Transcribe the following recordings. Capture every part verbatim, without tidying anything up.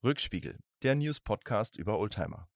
Rückspiegel, der News-Podcast über Oldtimer.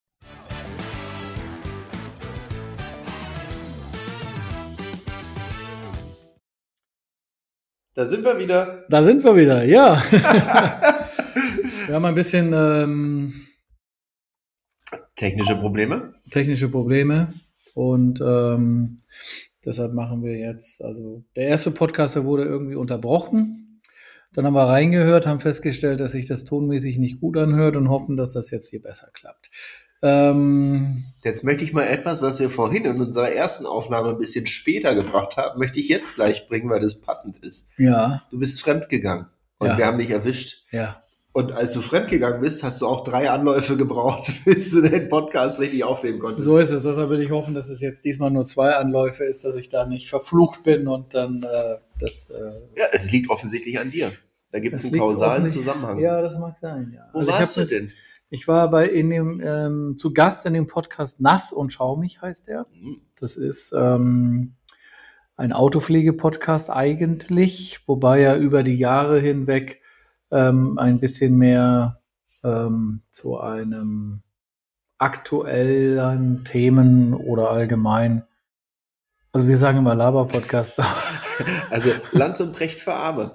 Da sind wir wieder. Da sind wir wieder, ja. Wir haben ein bisschen ähm, technische Probleme. Technische Probleme und ähm, deshalb machen wir jetzt, also der erste Podcast, der wurde irgendwie unterbrochen. Dann haben wir reingehört, haben festgestellt, dass sich das tonmäßig nicht gut anhört und hoffen, dass das jetzt hier besser klappt. Ähm, jetzt möchte ich mal etwas, was wir vorhin in unserer ersten Aufnahme ein bisschen später gebracht haben, möchte ich jetzt gleich bringen, weil das passend ist. Ja. Du bist fremdgegangen und Ja. wir haben dich erwischt. Ja. Und als du fremdgegangen bist, hast du auch drei Anläufe gebraucht, bis du den Podcast richtig aufnehmen konntest. So ist es. Deshalb will ich hoffen, dass es jetzt diesmal nur zwei Anläufe ist, dass ich da nicht verflucht bin und dann äh, das... Äh, ja, es liegt offensichtlich an dir. Da gibt es einen liegt kausalen offensichtlich- Zusammenhang. Ja, das mag sein, ja. Wo Also ich warst hab du mit- denn? Ich war bei in dem ähm, zu Gast in dem Podcast Nass und Schaumig heißt er. Hm. Das ist ähm, ein Autopflege-Podcast eigentlich, wobei er über die Jahre hinweg ähm, ein bisschen mehr ähm, zu einem aktuellen Themen oder allgemein, also wir sagen immer Laber-Podcast. Also Lanz und Brecht für Arme.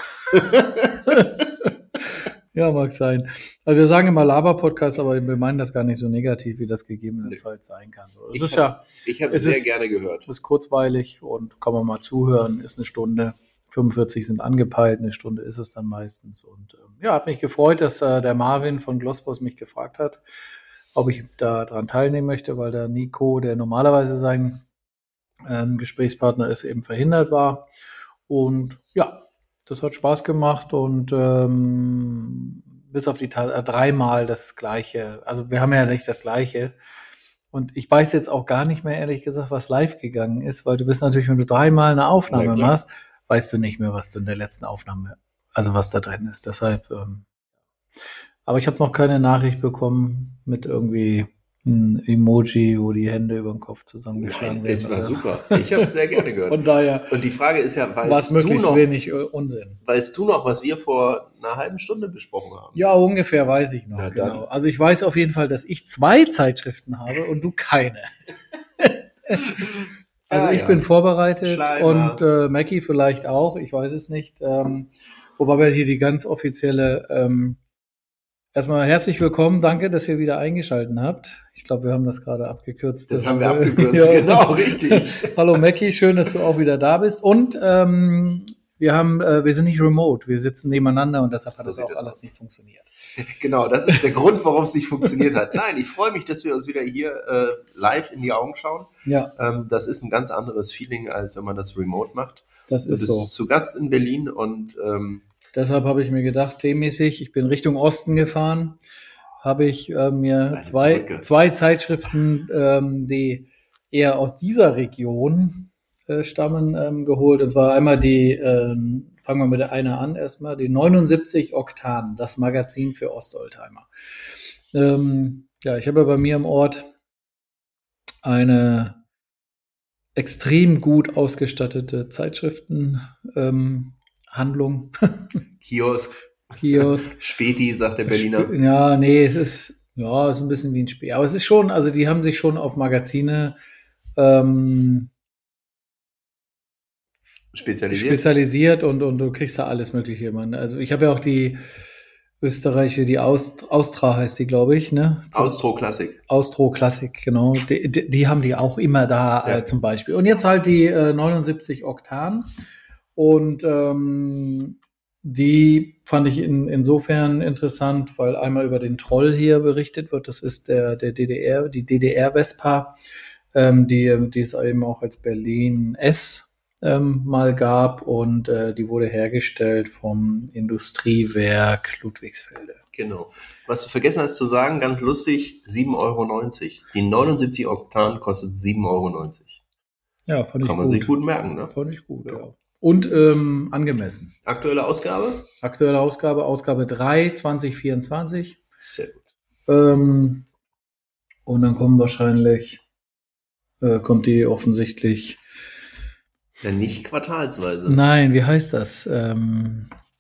Ja, mag sein. Also wir sagen immer Laber-Podcast, aber wir meinen das gar nicht so negativ, wie das gegebenenfalls sein kann. So, das Ich ist ja, Ich habe es sehr ist- gerne gehört. ist kurzweilig und kann man mal zuhören, ist eine Stunde. fünfundvierzig sind angepeilt, eine Stunde ist es dann meistens. Und ähm, ja, hat mich gefreut, dass äh, der Marvin von Glossboss mich gefragt hat, ob ich da dran teilnehmen möchte, weil der Nico, der normalerweise sein ähm, Gesprächspartner ist, eben verhindert war. Und ja, das hat Spaß gemacht und ähm, bis auf die Ta- äh, dreimal das Gleiche. Also wir haben ja nicht das Gleiche. Und ich weiß jetzt auch gar nicht mehr, ehrlich gesagt, was live gegangen ist, weil du bist natürlich, wenn du dreimal eine Na Aufnahme klar. machst, weißt du nicht mehr, was du in der letzten Aufnahme, also was da drin ist. Deshalb, ähm, aber ich habe noch keine Nachricht bekommen mit irgendwie ein Emoji, wo die Hände über den Kopf zusammengeschlagen Nein, werden. das war oder so. super. Ich habe es sehr gerne gehört. Von daher Und die Frage ist ja, war es weißt du, möglichst noch, wenig äh, Unsinn. weißt du noch, was wir vor einer halben Stunde besprochen haben? Ja, ungefähr weiß ich noch, Na dann. genau. Also ich weiß auf jeden Fall, dass ich zwei Zeitschriften habe und du keine. Also Ah, ich ja. bin vorbereitet Schleimer. und äh, Mackie vielleicht auch, ich weiß es nicht. Ähm, wobei wir hier die ganz offizielle, ähm, erstmal herzlich willkommen, danke, dass ihr wieder eingeschaltet habt. Ich glaube, wir haben das gerade abgekürzt. Das haben wir abgekürzt, Ja. genau, richtig. Hallo Mackie, schön, dass du auch wieder da bist. Und ähm, wir haben, äh, wir sind nicht remote, wir sitzen nebeneinander und deshalb So hat das sieht auch das alles aus. nicht funktioniert. Genau, das ist der Grund, warum es nicht funktioniert hat. Nein, ich freue mich, dass wir uns wieder hier äh, live in die Augen schauen. Ja, Ähm, das ist ein ganz anderes Feeling, als wenn man das remote macht. das Du ist bist so. zu Gast in Berlin und ähm, Deshalb habe ich mir gedacht, themenmäßig, ich bin Richtung Osten gefahren, habe ich äh, mir Eine zwei, Brücke. zwei Zeitschriften, ähm, die eher aus dieser Region äh, stammen, ähm, geholt. Und zwar einmal die, ähm, fangen wir mit der einer an erstmal, die neunundsiebzig Oktan, das Magazin für Ostoldtimer. Ähm, ja, ich habe ja bei mir im Ort eine extrem gut ausgestattete Zeitschriftenhandlung, ähm, Handlung, Kiosk, Kiosk. Späti, sagt der Berliner. Sp- Ja, nee, es ist, ja, es ist ein bisschen wie ein Spiel. Aber es ist schon, also die haben sich schon auf Magazine ähm, Spezialisiert. spezialisiert und, und du kriegst da alles Mögliche. Man. Also ich habe ja auch die Österreicher, die Aust, Austra heißt die, glaube ich, ne? Austro Klassik. Austro Klassik, genau. Die, die, die haben die auch immer da Ja. äh, zum Beispiel. Und jetzt halt die äh, neunundsiebzig Oktan. Und ähm, die fand ich in, insofern interessant, weil einmal über den Troll hier berichtet wird. Das ist der, der D D R, die D D R-Vespa, ähm, die, die es eben auch als Berlin S ähm, mal gab. Und äh, die wurde hergestellt vom Industriewerk Ludwigsfelde. Genau. Was du vergessen hast zu sagen, ganz lustig, sieben Euro neunzig. Die neunundsiebzig Oktan kostet sieben Euro neunzig. Ja, fand ich Kann man gut. sich gut merken, ne? Fand ich gut, Ja. ja. Und ähm, angemessen. Aktuelle Ausgabe? Aktuelle Ausgabe, Ausgabe drei, zwanzig vierundzwanzig. Sehr gut. Ähm, und dann kommen wahrscheinlich, äh, kommt die offensichtlich, Ja, nicht quartalsweise. nein, wie heißt das? Ähm,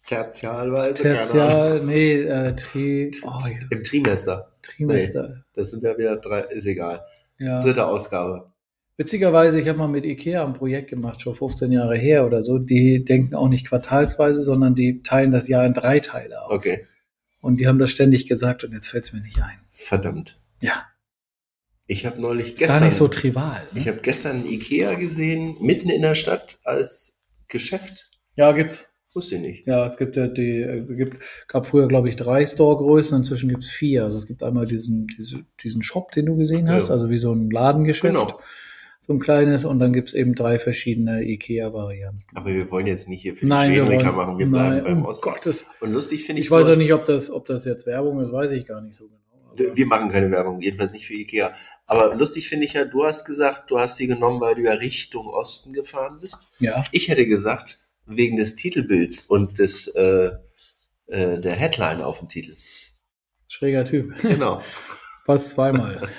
Tertialweise? keine Ahnung. Tertial, nee, äh, Tri, oh, Im Trimester. Trimester. Das sind ja wieder drei, ist egal. Ja. Dritte Ausgabe. Witzigerweise, ich habe mal mit Ikea ein Projekt gemacht, schon fünfzehn Jahre her oder so. Die denken auch nicht quartalsweise, sondern die teilen das Jahr in drei Teile auf. Okay. Und die haben das ständig gesagt und jetzt fällt es mir nicht ein. Verdammt. Ja. Ich habe neulich Ist gestern... gar nicht so trivial. Ne? Ich habe gestern Ikea gesehen, mitten in der Stadt als Geschäft. Ja, gibt's. Wusste ich nicht. Ja, es gibt ja die, es gibt, gab früher, glaube ich, drei Store-Größen, inzwischen gibt es vier. Also es gibt einmal diesen, diese, diesen Shop, den du gesehen hast, Ja. also wie so ein Ladengeschäft. Genau. So ein kleines, und dann gibt es eben drei verschiedene Ikea-Varianten. Aber wir wollen jetzt nicht hier für die Nein, wir Schwedriker wollen- machen, wir bleiben nein, beim um Osten. Gottes. Und lustig finde ich, Ich weiß du auch hast- nicht, ob das, ob das jetzt Werbung ist, weiß ich gar nicht so genau. Aber wir machen keine Werbung, jedenfalls nicht für Ikea. Aber lustig finde ich ja, du hast gesagt, du hast sie genommen, weil du ja Richtung Osten gefahren bist. ja, Ich hätte gesagt, wegen des Titelbilds und des äh, äh, der Headline auf dem Titel. schräger Typ. Genau. Passt zweimal.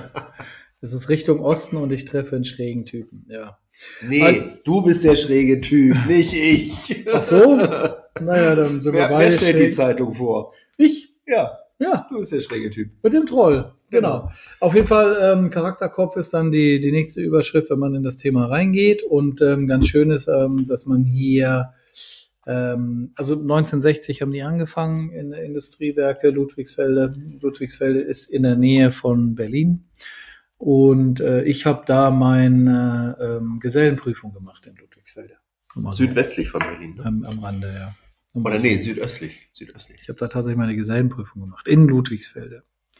Es ist Richtung Osten und ich treffe einen schrägen Typen, ja. Nee, Also- du bist der schräge Typ, nicht ich. Ach so? Naja, dann sind wir Wer, wer beide stellt die schräg. Zeitung vor? Ich? Ja, Ja, du bist der schräge Typ. mit dem Troll. Genau. Auf jeden Fall, ähm, Charakterkopf ist dann die, die nächste Überschrift, wenn man in das Thema reingeht. Und ähm, ganz schön ist, ähm, dass man hier, ähm, also neunzehnhundertsechzig haben die angefangen in der Industriewerke Ludwigsfelde. Ludwigsfelde ist in der Nähe von Berlin. Und äh, ich habe da meine ähm, Gesellenprüfung gemacht in Ludwigsfelde. Nur mal so Südwestlich von Berlin, ne? am, am Rande, ja. Nur mal Oder so. nee, südöstlich. Südöstlich. Ich habe da tatsächlich meine Gesellenprüfung gemacht, in Ludwigsfelde.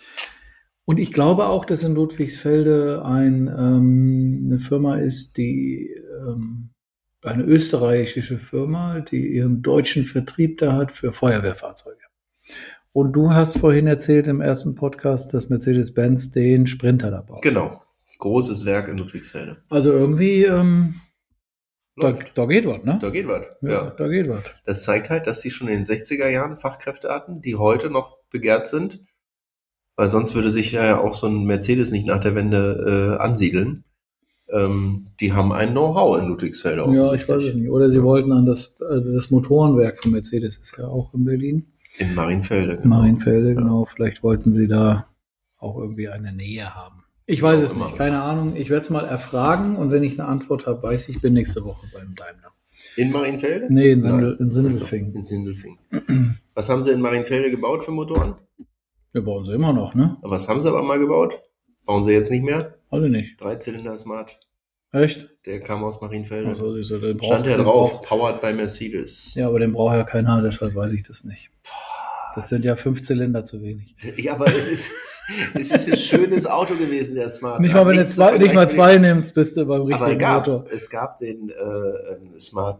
Und ich glaube auch, dass in Ludwigsfelde ein, ähm, eine Firma ist, die ähm, eine österreichische Firma, die ihren deutschen Vertrieb da hat für Feuerwehrfahrzeuge. Und du hast vorhin erzählt im ersten Podcast, dass Mercedes-Benz den Sprinter da baut. Genau. Großes Werk in Ludwigsfelde. Also irgendwie, ähm, da, Läuft. da geht was, ne? Da geht was. ja, Ja. Da geht was. Das zeigt halt, dass die schon in den sechziger Jahren Fachkräfte hatten, die heute noch begehrt sind. Weil sonst würde sich ja auch so ein Mercedes nicht nach der Wende äh, ansiedeln. Ähm, die haben ein Know-how in Ludwigsfelde Ja, ich offensichtlich. weiß es nicht. Oder sie Ja. wollten an das, also das Motorenwerk von Mercedes, ist ja auch in Berlin. In Marienfelde, genau. Marienfelde, Ja. genau. Vielleicht wollten sie da auch irgendwie eine Nähe haben. Ich weiß Wie auch es immer. nicht, keine Ahnung. Ich werde es mal erfragen und wenn ich eine Antwort habe, weiß ich, ich bin nächste Woche beim Daimler. In Marienfelde? Nee, in, Sindel, Nein. in Sindelfingen. Achso, in Sindelfingen. Was haben sie in Marienfelde gebaut für Motoren? Wir bauen sie immer noch, ne? Was haben sie aber mal gebaut? Bauen sie jetzt nicht mehr? Alle nicht. Dreizylinder Smart. Echt? Der kam aus Marienfelde. Also, siehst du, den braucht- Stand ja den drauf, braucht- powered by Mercedes. Ja, aber den braucht ja keiner, deshalb weiß ich das nicht. Das sind ja fünf Zylinder zu wenig. Ja, aber es ist, es ist ein schönes Auto gewesen, der Smart. Nicht mal, wenn du Nichts zu zwei, nicht mal vergleichen zwei nimmst, bist du beim mit- Aber richtigen gab's. Motor. Es gab den äh, Smart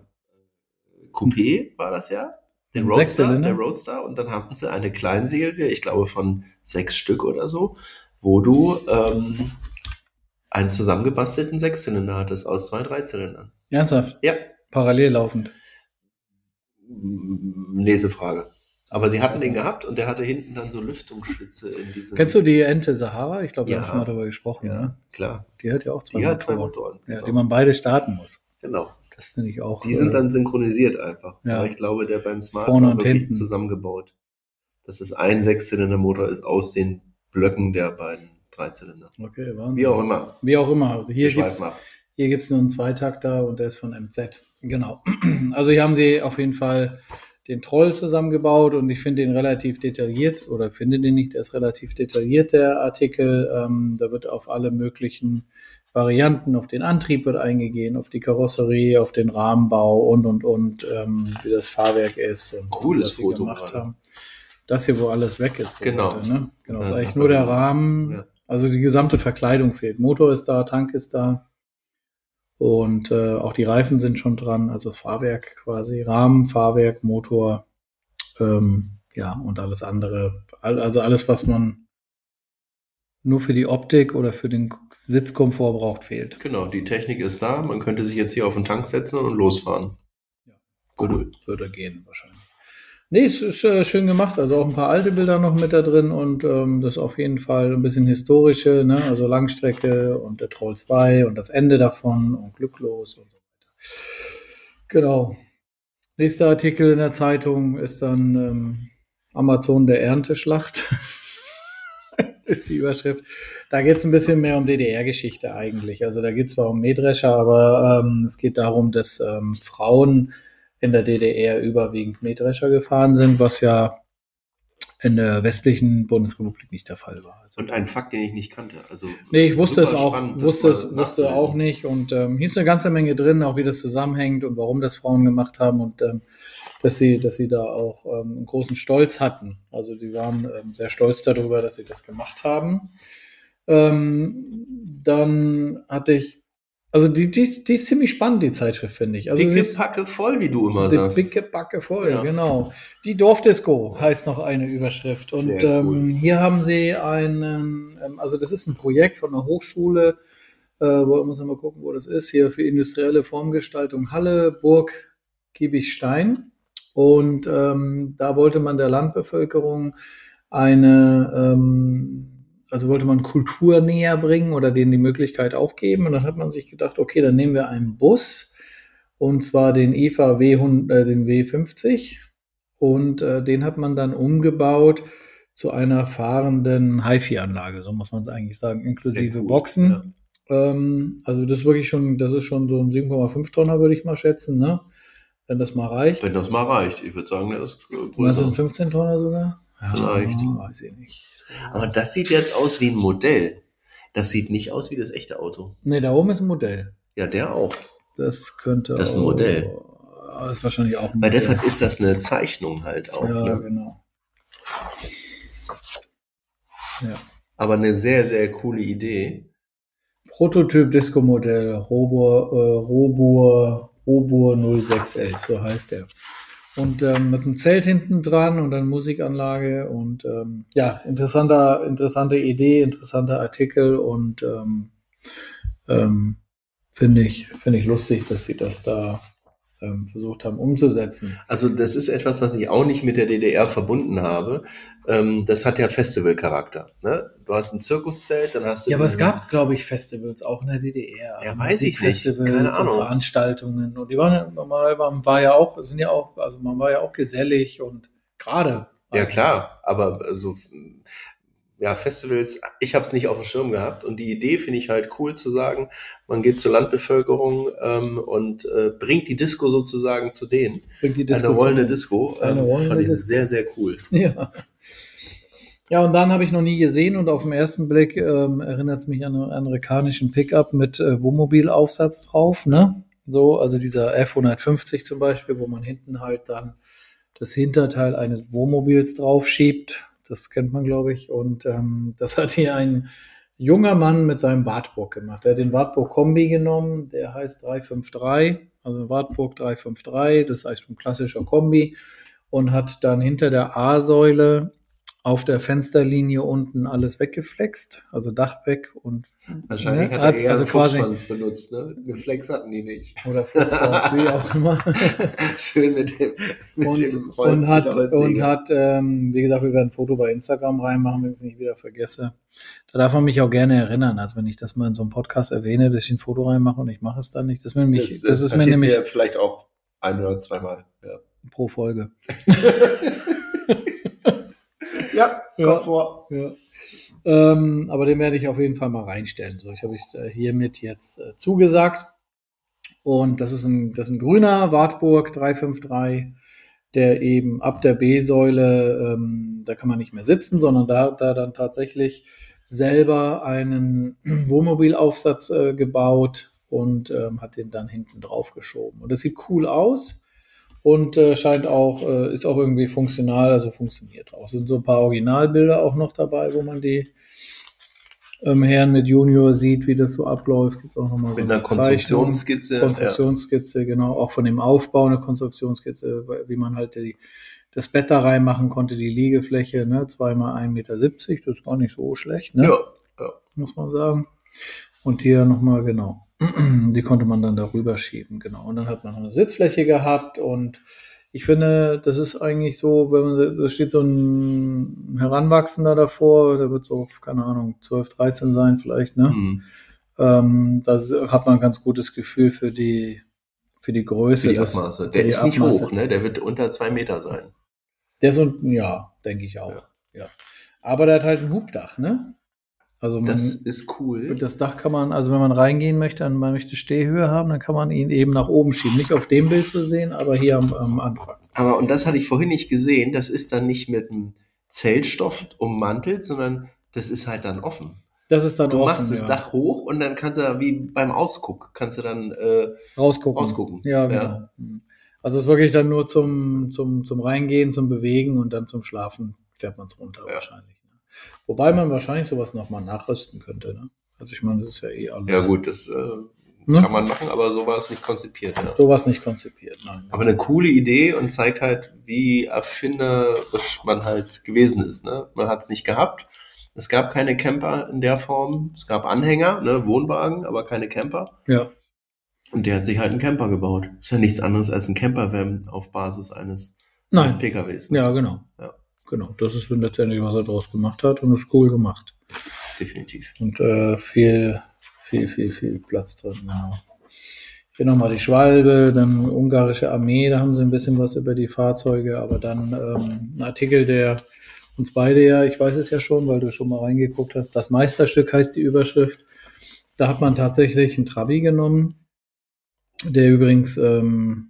Coupé, war das ja? Den Ein Roadster, Sechszylinder? der Roadster. Und dann hatten sie eine Kleinserie, ich glaube von sechs Stück oder so, wo du ähm, einen zusammengebastelten Sechszylinder hattest aus zwei Dreizylindern. Ernsthaft? Ja, Parallel laufend. m- Lesefrage. Aber sie hatten den gehabt und der hatte hinten dann so Lüftungsschlitze in diesem... Kennst du die Ente Sahara? Ich glaube, wir Ja. haben schon mal darüber gesprochen. Ja, Ne? klar. Die hat ja auch zwei Die hat zwei Motoren. Motoren. Ja, genau. die man beide starten muss. genau. Das finde ich auch. Die sind äh, dann synchronisiert einfach. Ja. Aber ich glaube, der beim Smart Vorne war und wirklich hinten. zusammengebaut. Dass es ein Sechszylindermotor ist aus den Blöcken der beiden Dreizylinder. Okay, Wahnsinn. Wie auch immer. Wie auch immer. Hier Wir gibt es schweifen ab. hier gibt's nur einen Zweitakter und der ist von M Z. Genau. Also hier haben sie auf jeden Fall den Troll zusammengebaut und ich finde den relativ detailliert oder finde den nicht, der ist relativ detailliert, der Artikel. Ähm, da wird auf alle möglichen Varianten, auf den Antrieb wird eingehen, auf die Karosserie, auf den Rahmenbau und, und, und, ähm, wie das Fahrwerk ist. Und Cooles was sie Foto gemacht gerade. haben. Das hier, wo alles weg ist. so Genau. heute, ne? Genau, Das das ist eigentlich hat nur man- der Rahmen. Ja. Also die gesamte Verkleidung fehlt. Motor ist da, Tank ist da. Und äh, auch die Reifen sind schon dran, also Fahrwerk quasi, Rahmen, Fahrwerk, Motor, ähm, ja, und alles andere. All, also alles, was man nur für die Optik oder für den Sitzkomfort braucht, fehlt. Genau, die Technik ist da. Man könnte sich jetzt hier auf den Tank setzen und losfahren. Ja. Cool. Würde gehen wahrscheinlich. Nee, es ist äh, schön gemacht. Also auch ein paar alte Bilder noch mit da drin und ähm, das auf jeden Fall ein bisschen historische, ne? Also Langstrecke und der Troll zwei und das Ende davon und glücklos und so weiter. Genau. Nächster Artikel in der Zeitung ist dann ähm, Amazon der Ernteschlacht. Ist die Überschrift. Da geht es ein bisschen mehr um D D R-Geschichte eigentlich. Also da geht es zwar um Mähdrescher, aber ähm, es geht darum, dass ähm, Frauen in der D D R überwiegend Mähdrescher gefahren sind, was ja in der westlichen Bundesrepublik nicht der Fall war. Also, Und ein Fakt, den ich nicht kannte. Also nee, ich wusste es super auch, spannend, das wusste mal es, wusste nachzulesen. auch nicht. Und ähm, hier ist eine ganze Menge drin, auch wie das zusammenhängt und warum das Frauen gemacht haben und ähm, dass sie, dass sie da auch ähm, einen großen Stolz hatten. Also die waren ähm, sehr stolz darüber, dass sie das gemacht haben. Ähm, dann hatte ich, also die, die, ist- die ist ziemlich spannend, die Zeitschrift, finde ich. Also sie Dicke ist Packe voll, wie du immer die sagst. dicke Backe voll, Ja. genau. Die Dorfdisco heißt noch eine Überschrift. Und Sehr ähm, cool. hier haben sie einen, ähm, also das ist ein Projekt von einer Hochschule, äh, wo muss man mal gucken, wo das ist, hier für industrielle Formgestaltung Halle, Burg, Giebigstein. Und ähm, da wollte man der Landbevölkerung eine, ähm, also wollte man Kultur näher bringen oder denen die Möglichkeit auch geben. Und dann hat man sich gedacht, okay, dann nehmen wir einen Bus, und zwar den I F A W, hundert, äh, den W fünfzig. Und äh, den hat man dann umgebaut zu einer fahrenden HiFi-Anlage, so muss man es eigentlich sagen, inklusive Sehr cool, Boxen. Ähm, also das ist wirklich schon, das ist schon so ein sieben Komma fünf Tonner, würde ich mal schätzen, ne? Wenn das mal reicht. Wenn das mal reicht. Ich würde sagen, das ist Was größer. sind fünfzehn Tonner sogar? Vielleicht. Ja, weiß ich nicht. Aber das sieht jetzt aus wie ein Modell. Das sieht nicht aus wie das echte Auto. Nee, da oben ist ein Modell. Ja, der auch. Das könnte Das ist ein auch- Modell. Das ist wahrscheinlich auch ein Weil Modell. deshalb ist das eine Zeichnung halt auch. Ja, Ne? genau. Ja. Aber eine sehr, sehr coole Idee. Prototyp Disco-Modell, Robur, äh, Robur, Robur null sechs elf, so heißt der. Und ähm, mit einem Zelt hinten dran und dann Musikanlage und ähm, ja, interessanter, interessante Idee, interessanter Artikel und ähm, ähm, finde ich, finde ich lustig, dass sie das da ähm, versucht haben umzusetzen. Also das ist etwas, was ich auch nicht mit der D D R verbunden habe. Ähm, das hat ja Festivalcharakter. Ne? Du hast ein Zirkuszelt, dann hast du... Ja, aber es diesen- gab, glaube ich, Festivals auch in der D D R. Also Ja, weiß ich nicht. Musikfestivals Keine und Ahnung. Veranstaltungen. Und die waren, ja- man war, man war ja auch, sind ja auch, also man war ja auch gesellig und gerade. Ja, klar, aber so ja, Festivals, ich habe es nicht auf dem Schirm gehabt und die Idee finde ich halt cool zu sagen, man geht zur Landbevölkerung ähm, und äh, bringt die Disco sozusagen zu denen. Bringt die Disco Eine rollende zu- Disco, Eine ähm, rollende fand ich Disco. sehr, sehr cool. Ja. Ja, und dann habe ich noch nie gesehen und auf den ersten Blick ähm, erinnert es mich an einen amerikanischen Pickup mit äh, Wohnmobilaufsatz drauf, ne? So, also dieser F hundertfünfzig zum Beispiel, wo man hinten halt dann das Hinterteil eines Wohnmobils draufschiebt. Das kennt man, glaube ich. Und ähm, das hat hier ein junger Mann mit seinem Wartburg gemacht. Der hat den Wartburg Kombi genommen, der heißt drei fünf drei, also Wartburg drei fünf drei, das heißt ein klassischer Kombi, und hat dann hinter der A-Säule auf der Fensterlinie unten alles weggeflext, also Dach weg und Wahrscheinlich ne, hat er eher also einen quasi Fuchsschwanz benutzt, ne? Eine Flex hatten die nicht. oder Fußschwanz, wie auch immer. Schön mit dem, mit und, dem Holz, und hat, mit der Holzsäge. und hat ähm, wie gesagt, wir werden ein Foto bei Instagram reinmachen, wenn ich es nicht wieder vergesse. Da darf man mich auch gerne erinnern, also wenn ich das mal in so einem Podcast erwähne, dass ich ein Foto reinmache und ich mache es dann nicht. Das, ist mir nämlich, das, das ist mir passiert nämlich mir vielleicht auch ein oder zweimal. Ja, pro Folge. ja kommt Ja. vor. Ja. Ähm, aber den werde ich auf jeden Fall mal reinstellen. So, ich habe es äh, hiermit jetzt äh, zugesagt. Und das ist ein, das ist ein grüner Wartburg drei fünf drei, der eben ab der B-Säule, ähm, da kann man nicht mehr sitzen, sondern da hat er dann tatsächlich selber einen Wohnmobilaufsatz äh, gebaut und ähm, hat den dann hinten drauf geschoben. Und das sieht cool aus und äh, scheint auch, äh, ist auch irgendwie funktional, also funktioniert auch. Es sind so ein paar Originalbilder auch noch dabei, wo man die ähm, Herren mit Junior sieht, wie das so abläuft. Gibt auch noch mal so Mit einer Zeichnung. Konstruktionsskizze. Konstruktionsskizze, genau, auch von dem Aufbau eine Konstruktionsskizze, wie man halt die, das Bett da reinmachen konnte, die Liegefläche, ne, zweimal ein Meter siebzig, das ist gar nicht so schlecht, ne, Ja, ja. muss man sagen. Und hier nochmal, genau, die konnte man dann darüber schieben, genau. Und dann hat man noch eine Sitzfläche gehabt und ich finde, das ist eigentlich so, wenn man, da steht so ein Heranwachsender davor, der wird so, keine Ahnung, zwölf, dreizehn sein vielleicht, ne? Mhm. Ähm, da hat man ein ganz gutes Gefühl für die, für die Größe. Für die das- Abmaße. für Der die ist nicht Abmaße. hoch, ne? Der wird unter zwei Meter sein. Der ist un- ja, denke ich auch. Ja. Aber der hat halt ein Hubdach, ne? Also man, Das das, ist cool. Dach kann man, also wenn man reingehen möchte und man möchte Stehhöhe haben, dann kann man ihn eben nach oben schieben. Nicht auf dem Bild zu sehen, aber hier am, am Anfang. Aber, und das hatte ich vorhin nicht gesehen, das ist dann nicht mit einem Zeltstoff ummantelt, sondern das ist halt dann offen. Das ist dann Du offen, machst das ja. Dach hoch und dann kannst du da wie beim Ausguck, kannst du dann äh, rausgucken. rausgucken. Ja, genau. Ja. Also es ist wirklich dann nur zum, zum, zum Reingehen, zum Bewegen und dann zum Schlafen fährt man es runter Ja. wahrscheinlich. Ne? Wobei man wahrscheinlich sowas nochmal nachrüsten könnte. Ne? Also ich meine, das ist ja eh alles. Ja gut, das äh, Ne? kann man machen, aber so war es nicht konzipiert. Ja. Sowas nicht konzipiert, nein. Aber eine coole Idee und zeigt halt, wie erfinderisch man halt gewesen ist. Ne? Man hat es nicht gehabt. Es gab keine Camper in der Form. Es gab Anhänger, ne, Wohnwagen, aber keine Camper. Ja, Und der hat sich halt einen Camper gebaut. Ist ja nichts anderes als ein Campervan auf Basis eines, nein. eines P K Ws. Ne? Ja, genau. Ja. Genau. Das ist letztendlich, was er draus gemacht hat und ist cool gemacht. Definitiv. Und äh, viel, viel, viel, viel Platz drin. Genau. Hier nochmal die Schwalbe, dann ungarische Armee, da haben sie ein bisschen was über die Fahrzeuge, aber dann ähm, ein Artikel, der uns beide ja, ich weiß es ja schon, weil du schon mal reingeguckt hast, das Meisterstück heißt die Überschrift. Da hat man tatsächlich einen Trabi genommen, der übrigens ähm,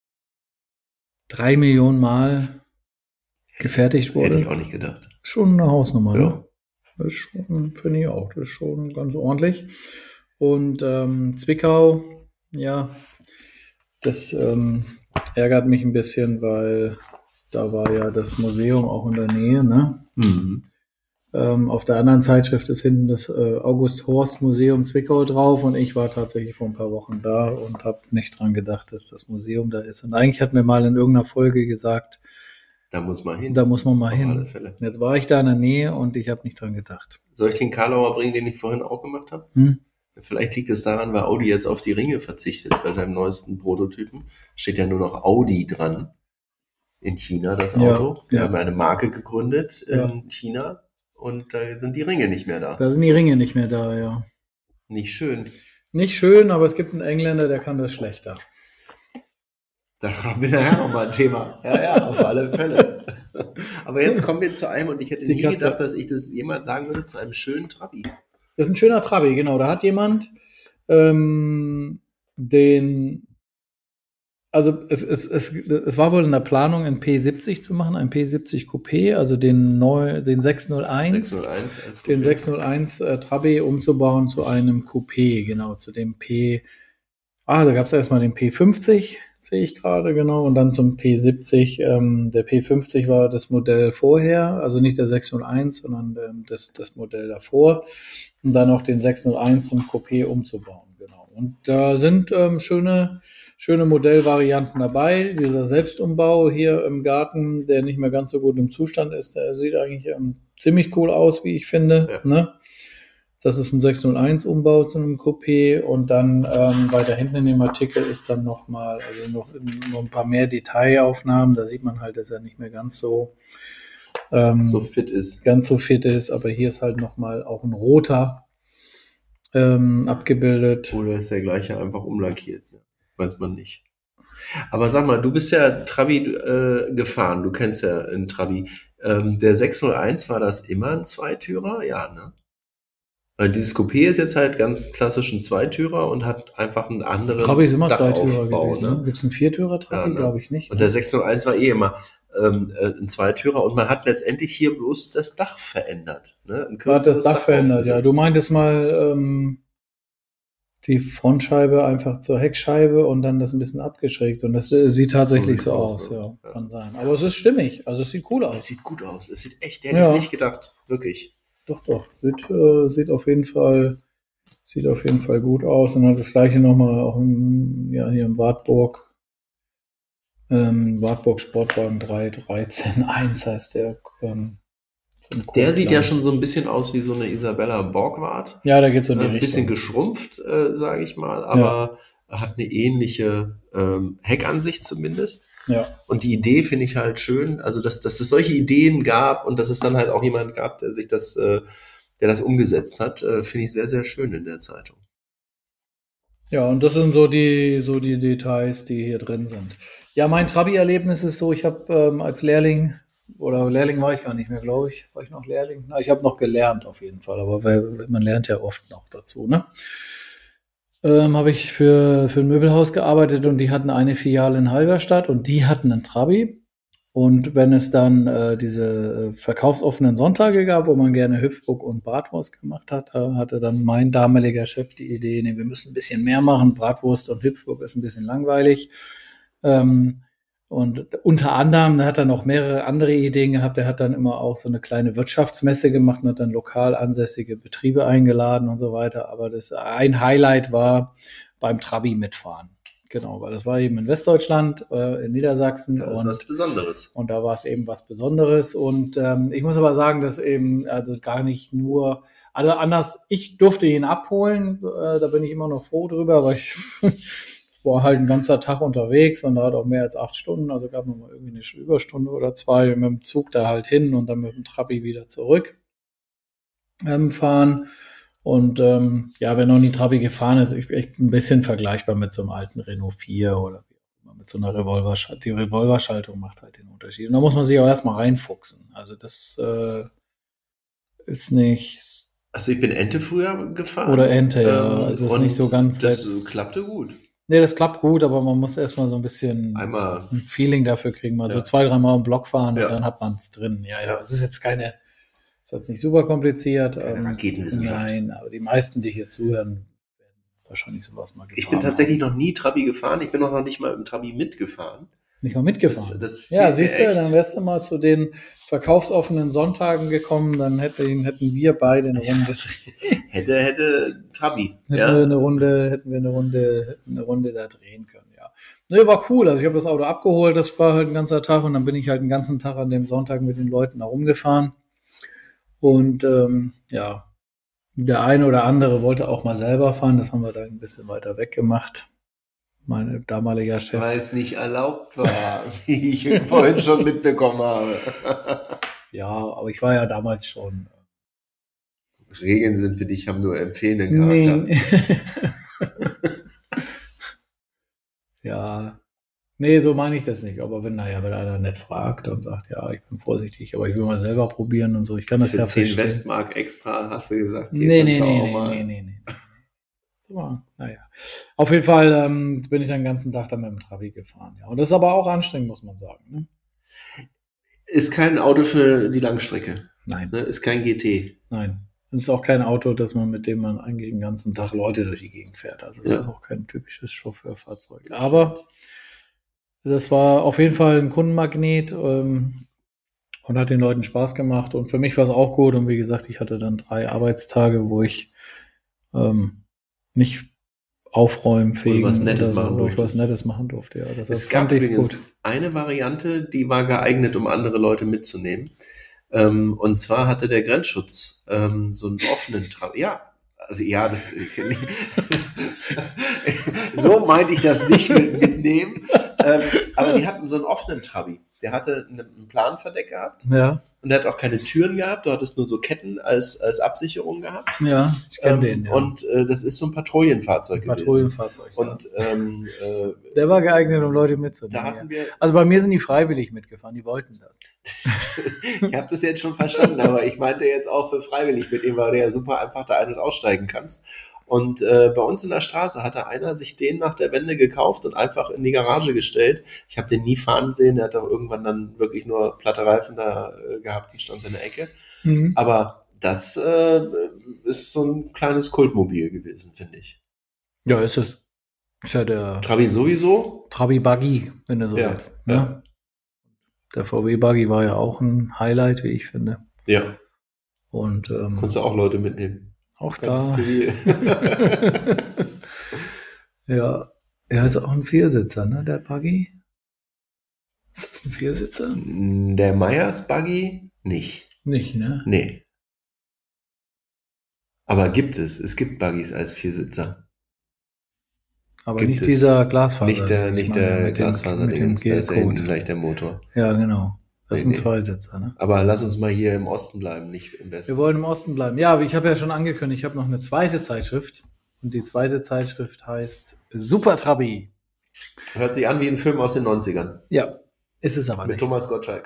drei Millionen Mal gefertigt wurde. Hätte ich auch nicht gedacht. Schon eine Hausnummer, Ja. ne? Das ist schon, finde ich auch, das ist schon ganz ordentlich. Und ähm, Zwickau, ja, das ähm, ärgert mich ein bisschen, weil da war ja das Museum auch in der Nähe, ne? Mhm. Ähm, auf der anderen Zeitschrift ist hinten das äh, August-Horst-Museum Zwickau drauf und ich war tatsächlich vor ein paar Wochen da und habe nicht dran gedacht, dass das Museum da ist. Und eigentlich hat mir mal in irgendeiner Folge gesagt, Da muss man hin. da muss man mal Auf alle hin. Fälle. Jetzt war ich da in der Nähe und ich habe nicht dran gedacht. Soll ich den Karlauer bringen, den ich vorhin auch gemacht habe? Hm? Vielleicht liegt es daran, weil Audi jetzt auf die Ringe verzichtet bei seinem neuesten Prototypen. Steht ja nur noch Audi dran in China, das Ja, Auto. Wir ja. haben eine Marke gegründet in Ja. China und da sind die Ringe nicht mehr da. Da sind die Ringe nicht mehr da, ja. Nicht schön. Nicht schön, aber es gibt einen Engländer, der kann das schlechter. Da haben wir nachher nochmal ein Thema. Ja, ja, auf alle Fälle. Aber jetzt kommen wir zu einem, und ich hätte Die nie Katze. gedacht, dass ich das jemals sagen würde, zu einem schönen Trabi. Das ist ein schöner Trabi, genau. Da hat jemand ähm, den, also es, es, es, es war wohl in der Planung, ein P siebzig zu machen, ein P siebzig Coupé, also den, neu, den sechshunderteins. sechshunderteins als Den Coupé. sechshunderteins äh, Trabi umzubauen zu einem Coupé, genau, zu dem P. Ah, da gab es erstmal den P fünfzig, sehe ich gerade, genau, und dann zum P siebzig. Ähm, der P fünfzig war das Modell vorher, also nicht der sechshunderteins, sondern ähm, das, das Modell davor. Und dann noch den sechshunderteins zum Coupé umzubauen, genau. Und da sind ähm, schöne, schöne Modellvarianten dabei. Dieser Selbstumbau hier im Garten, der nicht mehr ganz so gut im Zustand ist, der sieht eigentlich ähm, ziemlich cool aus, wie ich finde. Ja. Ne? Das ist ein sechshunderteins-Umbau zu einem Coupé und dann ähm, weiter hinten in dem Artikel ist dann nochmal, also noch, noch ein paar mehr Detailaufnahmen. Da sieht man halt, dass er nicht mehr ganz so, ähm, So fit ist. ganz so fit ist, aber hier ist halt nochmal auch ein roter ähm, abgebildet. Oder ist der gleiche einfach umlackiert? Ne? Weiß man nicht. Aber sag mal, du bist ja Trabi äh, gefahren, du kennst ja einen Trabi. Ähm, der sechshunderteins, war das immer ein Zweitürer? Ja, ne? Weil dieses Coupé ist jetzt halt ganz klassisch ein Zweitürer und hat einfach einen anderen Trabi ist immer Zweitürer Dachaufbau. gewesen. Ne? Ne? Gibt es einen Viertürer-Trabi? Ja, ne? Glaube ich nicht. Und Ne? der sechshunderteins war eh immer ähm, äh, ein Zweitürer und man hat letztendlich hier bloß das Dach verändert. Ne? Ein Man hat das kürzeres Dach verändert, ja. aufgesetzt. Du meintest mal ähm, die Frontscheibe einfach zur Heckscheibe und dann das ein bisschen abgeschrägt. Und das äh, sieht tatsächlich So so, sieht's aus, aus, ja. ne? Ja. Kann sein. Aber es ist stimmig. Also es sieht cool Das aus. sieht gut aus. Es sieht echt, hätte Ja. ich nicht gedacht. Wirklich. Doch, doch. Sieht, äh, sieht auf jeden Fall, sieht auf jeden Fall gut aus. Und dann das gleiche nochmal auch im, ja, hier im Wartburg. Ähm, Wartburg Sportwagen drei dreizehn eins heißt der. Ähm, vom Der sieht ja Codenamen. schon so ein bisschen aus wie so eine Isabella Borgward. Ja, da geht so in die Ein bisschen Richtung. geschrumpft, äh, sage ich mal, aber hat eine ähnliche ähm, Heckansicht zumindest. Ja. Und die Idee finde ich halt schön, also dass, dass es solche Ideen gab und dass es dann halt auch jemand gab, der sich das, äh, der das umgesetzt hat, äh, finde ich sehr, sehr schön in der Zeitung. Ja, und das sind so die, so die Details, die hier drin sind. Ja, mein Trabi-Erlebnis ist so, ich habe ähm, als Lehrling, oder Lehrling war ich gar nicht mehr, glaube ich. War ich noch Lehrling? Na, ich habe noch gelernt auf jeden Fall, aber weil, man lernt ja oft noch dazu, ne? Ähm, habe ich für, für ein Möbelhaus gearbeitet und die hatten eine Filiale in Halberstadt und die hatten einen Trabi. Und wenn es dann äh, diese verkaufsoffenen Sonntage gab, wo man gerne Hüpfburg und Bratwurst gemacht hat, äh, hatte dann mein damaliger Chef die Idee, nee, wir müssen ein bisschen mehr machen. Bratwurst und Hüpfburg ist ein bisschen langweilig. Ähm, und unter anderem hat er noch mehrere andere Ideen gehabt. Er hat dann immer auch so eine kleine Wirtschaftsmesse gemacht und hat dann lokal ansässige Betriebe eingeladen und so weiter. Aber das ein Highlight war beim Trabi mitfahren. Genau, weil das war eben in Westdeutschland, äh, in Niedersachsen. Das ist und, was Besonderes. Und da war es eben was Besonderes. Und ähm, ich muss aber sagen, dass eben also gar nicht nur, also anders, ich durfte ihn abholen, äh, da bin ich immer noch froh drüber, aber ich war halt ein ganzer Tag unterwegs und da hat auch mehr als acht Stunden, also gab noch mal irgendwie eine Überstunde oder zwei mit dem Zug da halt hin und dann mit dem Trabi wieder zurück ähm, fahren. Und ähm, ja, wer noch nie Trabi gefahren ist, ich, ich ein bisschen vergleichbar mit so einem alten Renault vier oder wie auch immer, mit so einer Revolverschaltung. Die Revolverschaltung macht halt den Unterschied. Und da muss man sich auch erstmal reinfuchsen. Also das äh, ist nicht... Also ich bin Ente früher gefahren. Oder Ente, ja. Also es ist nicht so ganz... Das selbst, klappte gut. Nee, das klappt gut, aber man muss erstmal so ein bisschen Einmal ein Feeling dafür kriegen. Mal ja. so zwei, dreimal im Block fahren ja. und dann hat man es drin. Ja, ja, ja. es ist jetzt keine... Das ist jetzt nicht super kompliziert. Keine Raketenwissenschaft. Nein, aber die meisten, die hier zuhören, werden wahrscheinlich sowas mal gefahren. Ich bin tatsächlich noch nie Trabi gefahren. Ich bin noch nicht mal im Trabi mitgefahren. Nicht mal mitgefahren? Das, das ja, siehst du, dann wärst du mal zu den verkaufsoffenen Sonntagen gekommen, dann hätte, hätten wir beide eine Runde. hätte, hätte Trabi. Hätten ja. wir eine Runde, hätten wir eine Runde, eine Runde da drehen können, ja. Ne, war cool. Also ich habe das Auto abgeholt, das war halt ein ganzer Tag und dann bin ich halt den ganzen Tag an dem Sonntag mit den Leuten da rumgefahren. Und ähm, ja, der eine oder andere wollte auch mal selber fahren. Das haben wir dann ein bisschen weiter weg gemacht. Mein damaliger Chef. Weil es nicht erlaubt war, wie ich vorhin schon mitbekommen habe. Ja, aber ich war ja damals schon. Regeln sind für dich, haben nur empfehlenden Charakter. Nee. Ja. Nee, so meine ich das nicht. Aber wenn, naja, wenn einer nett fragt und sagt, ja, ich bin vorsichtig, aber ich will mal selber probieren und so, ich kann das für ja zehn verstehen. Westmark extra, hast du gesagt. Nee, nee, nee, nee, nee, nee, nee. So, naja. Auf jeden Fall ähm, bin ich den ganzen Tag dann mit dem Trabi gefahren. Ja. Und das ist aber auch anstrengend, muss man sagen. Ne? Ist kein Auto für die Langstrecke. Nein. Ne? Ist kein G T. Nein. Es ist auch kein Auto, dass man mit dem man eigentlich den ganzen Tag Leute durch die Gegend fährt. Also es Ja. ist auch kein typisches Chauffeurfahrzeug. Aber das war auf jeden Fall ein Kundenmagnet ähm, und hat den Leuten Spaß gemacht. Und für mich war es auch gut. Und wie gesagt, ich hatte dann drei Arbeitstage, wo ich ähm, nicht aufräumen, fegen was Nettes oder so, machen wo ich was durftest. Nettes machen durfte. Ja, das Es fand gab ich übrigens gut. eine Variante, die war geeignet, um andere Leute mitzunehmen. Ähm, und zwar hatte der Grenzschutz ähm, so einen offenen Trabi. Ja, also ja, das so meinte ich das nicht mit mitnehmen. Ähm, aber die hatten so einen offenen Trabi. Der hatte einen Planverdeck gehabt Ja, und der hat auch keine Türen gehabt. Du hattest nur so Ketten als, als Absicherung gehabt. ja, ich kenne Ähm, den. Ja. Und äh, das ist so ein Patrouillenfahrzeug gewesen. Patrouillenfahrzeug. Und ähm, äh, ja. Der war geeignet, um Leute mitzunehmen. da hatten ja. wir, Also bei mir sind die freiwillig mitgefahren, die wollten das. ich habe das jetzt schon verstanden, aber ich meinte jetzt auch für freiwillig mitnehmen, weil du ja super einfach da ein- und aussteigen kannst. Und äh, bei uns in der Straße hatte einer sich den nach der Wende gekauft und einfach in die Garage gestellt. Ich habe den nie fahren sehen, der hat auch irgendwann dann wirklich nur platte Reifen da äh, gehabt, die stand in der Ecke. Mhm. Aber das äh, ist so ein kleines Kultmobil gewesen, finde ich. Ja, ist es. Ist ja der Trabi sowieso. Trabi Buggy, wenn du so Ja, willst. Ne? ja. Der V W Buggy war ja auch ein Highlight, wie ich finde. Ja, Und ähm, konntest du auch Leute mitnehmen. auch Ganz da. zivil. Ja, er ist auch ein Viersitzer, ne, der Buggy? Ist das ein Viersitzer? Der Meyers Buggy nicht. Nicht, ne? Nee. Aber gibt es. Es gibt Buggys als Viersitzer. Aber Gibt nicht es. dieser Glasfaser. Nicht der, ich nicht meine, der mit dem- Glasfaser, mit dem da ist ja hinten G-Code. gleich der Motor. Ja, genau. Das Nee, sind nee. Zweisitzer, ne? Aber lass uns mal hier im Osten bleiben, nicht im Westen. Wir wollen im Osten bleiben. Ja, ich habe ja schon angekündigt, ich habe noch eine zweite Zeitschrift. Und die zweite Zeitschrift heißt Super Trabi. Hört sich an wie ein Film aus den neunzigern. Ja, ist es aber Mit nicht. Mit Thomas Gottschalk.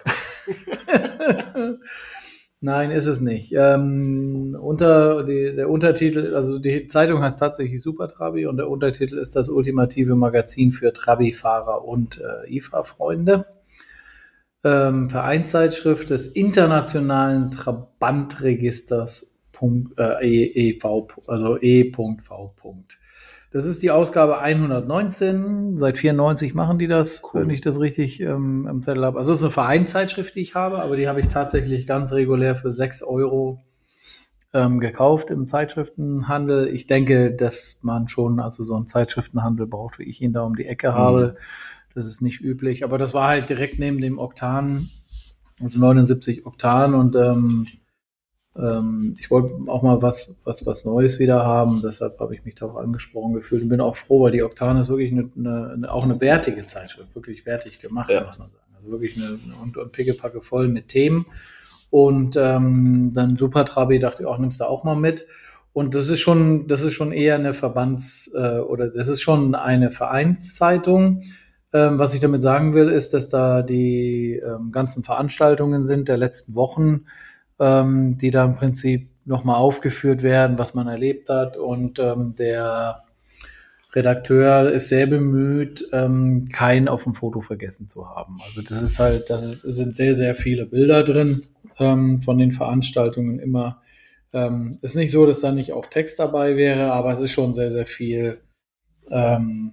Nein, ist es nicht. Ähm, unter die, der Untertitel, also die Zeitung heißt tatsächlich Super Trabi und der Untertitel ist das ultimative Magazin für Trabi-Fahrer und äh, I F A-Freunde. Ähm, Vereinszeitschrift des Internationalen Trabantregisters äh, E V, also E V. Das ist die Ausgabe hundertneunzehn. Seit vierundneunzig machen die das, cool. Wenn ich das richtig ähm, im Zettel habe. Also es ist eine Vereinszeitschrift, die ich habe, aber die habe ich tatsächlich ganz regulär für sechs Euro ähm, gekauft im Zeitschriftenhandel. Ich denke, dass man schon also so einen Zeitschriftenhandel braucht, wie ich ihn da um die Ecke mhm. habe. Das ist nicht üblich. Aber das war halt direkt neben dem Oktan, also neunundsiebzig Oktan und ähm, ich wollte auch mal was, was, was Neues wieder haben, deshalb habe ich mich darauf angesprochen gefühlt und bin auch froh, weil die Oktan ist wirklich eine, eine, auch eine wertige Zeitschrift, wirklich wertig gemacht, ja. Muss man sagen. Also wirklich eine, eine und Pickepacke voll mit Themen. Und ähm, dann Super Trabi dachte ich auch, nimmst du auch mal mit. Und das ist schon, das ist schon eher eine Verbands- äh, oder das ist schon eine Vereinszeitung. Ähm, was ich damit sagen will, ist, dass da die ähm, ganzen Veranstaltungen sind der letzten Wochen, Ähm, die da im Prinzip nochmal aufgeführt werden, was man erlebt hat. Und ähm, der Redakteur ist sehr bemüht, ähm, keinen auf dem Foto vergessen zu haben. Also das ist halt, das ist, es sind sehr, sehr viele Bilder drin ähm, von den Veranstaltungen immer. Ähm, ist nicht so, dass da nicht auch Text dabei wäre, aber es ist schon sehr, sehr viel ähm,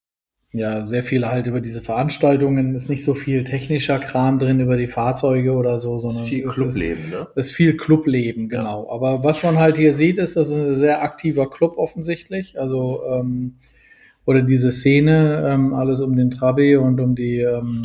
ja, sehr viel halt über diese Veranstaltungen, ist nicht so viel technischer Kram drin über die Fahrzeuge oder so, sondern ist viel Clubleben, ne? Ist viel Clubleben, genau. Ja. Aber was man halt hier sieht, ist, das ist ein sehr aktiver Club offensichtlich, also ähm, oder diese Szene, ähm, alles um den Trabi und um die ähm,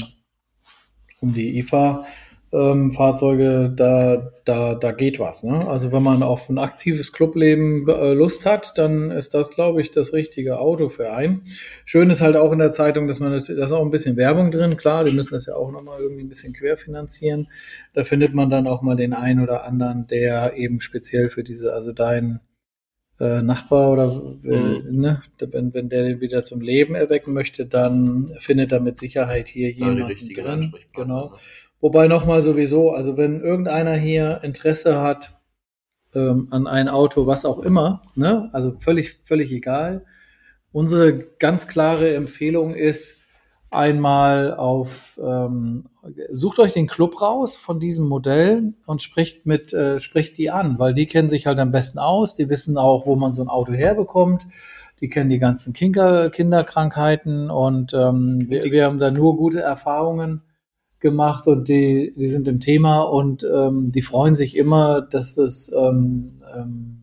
um die I F A ähm, Fahrzeuge, da, da, da geht was, ne? Also wenn man auf ein aktives Clubleben äh, Lust hat, dann ist das, glaube ich, das richtige Auto für einen. Schön ist halt auch in der Zeitung, dass man, da ist auch ein bisschen Werbung drin, klar, die müssen das ja auch nochmal irgendwie ein bisschen querfinanzieren. Da findet man dann auch mal den einen oder anderen, der eben speziell für diese, also dein äh, Nachbar oder mhm. äh, ne, wenn, wenn der den wieder zum Leben erwecken möchte, dann findet er mit Sicherheit hier jemanden die richtige drin. Genau. Wobei nochmal sowieso, also wenn irgendeiner hier Interesse hat ähm, an ein Auto, was auch immer, ne, also völlig, völlig egal. Unsere ganz klare Empfehlung ist, einmal auf, ähm, sucht euch den Club raus von diesem Modell und spricht mit, äh, spricht die an, weil die kennen sich halt am besten aus, die wissen auch, wo man so ein Auto herbekommt, die kennen die ganzen Kinder, Kinderkrankheiten und ähm, wir, wir haben da nur gute Erfahrungen gemacht und die, die sind im Thema und ähm, die freuen sich immer, dass es ähm, ähm,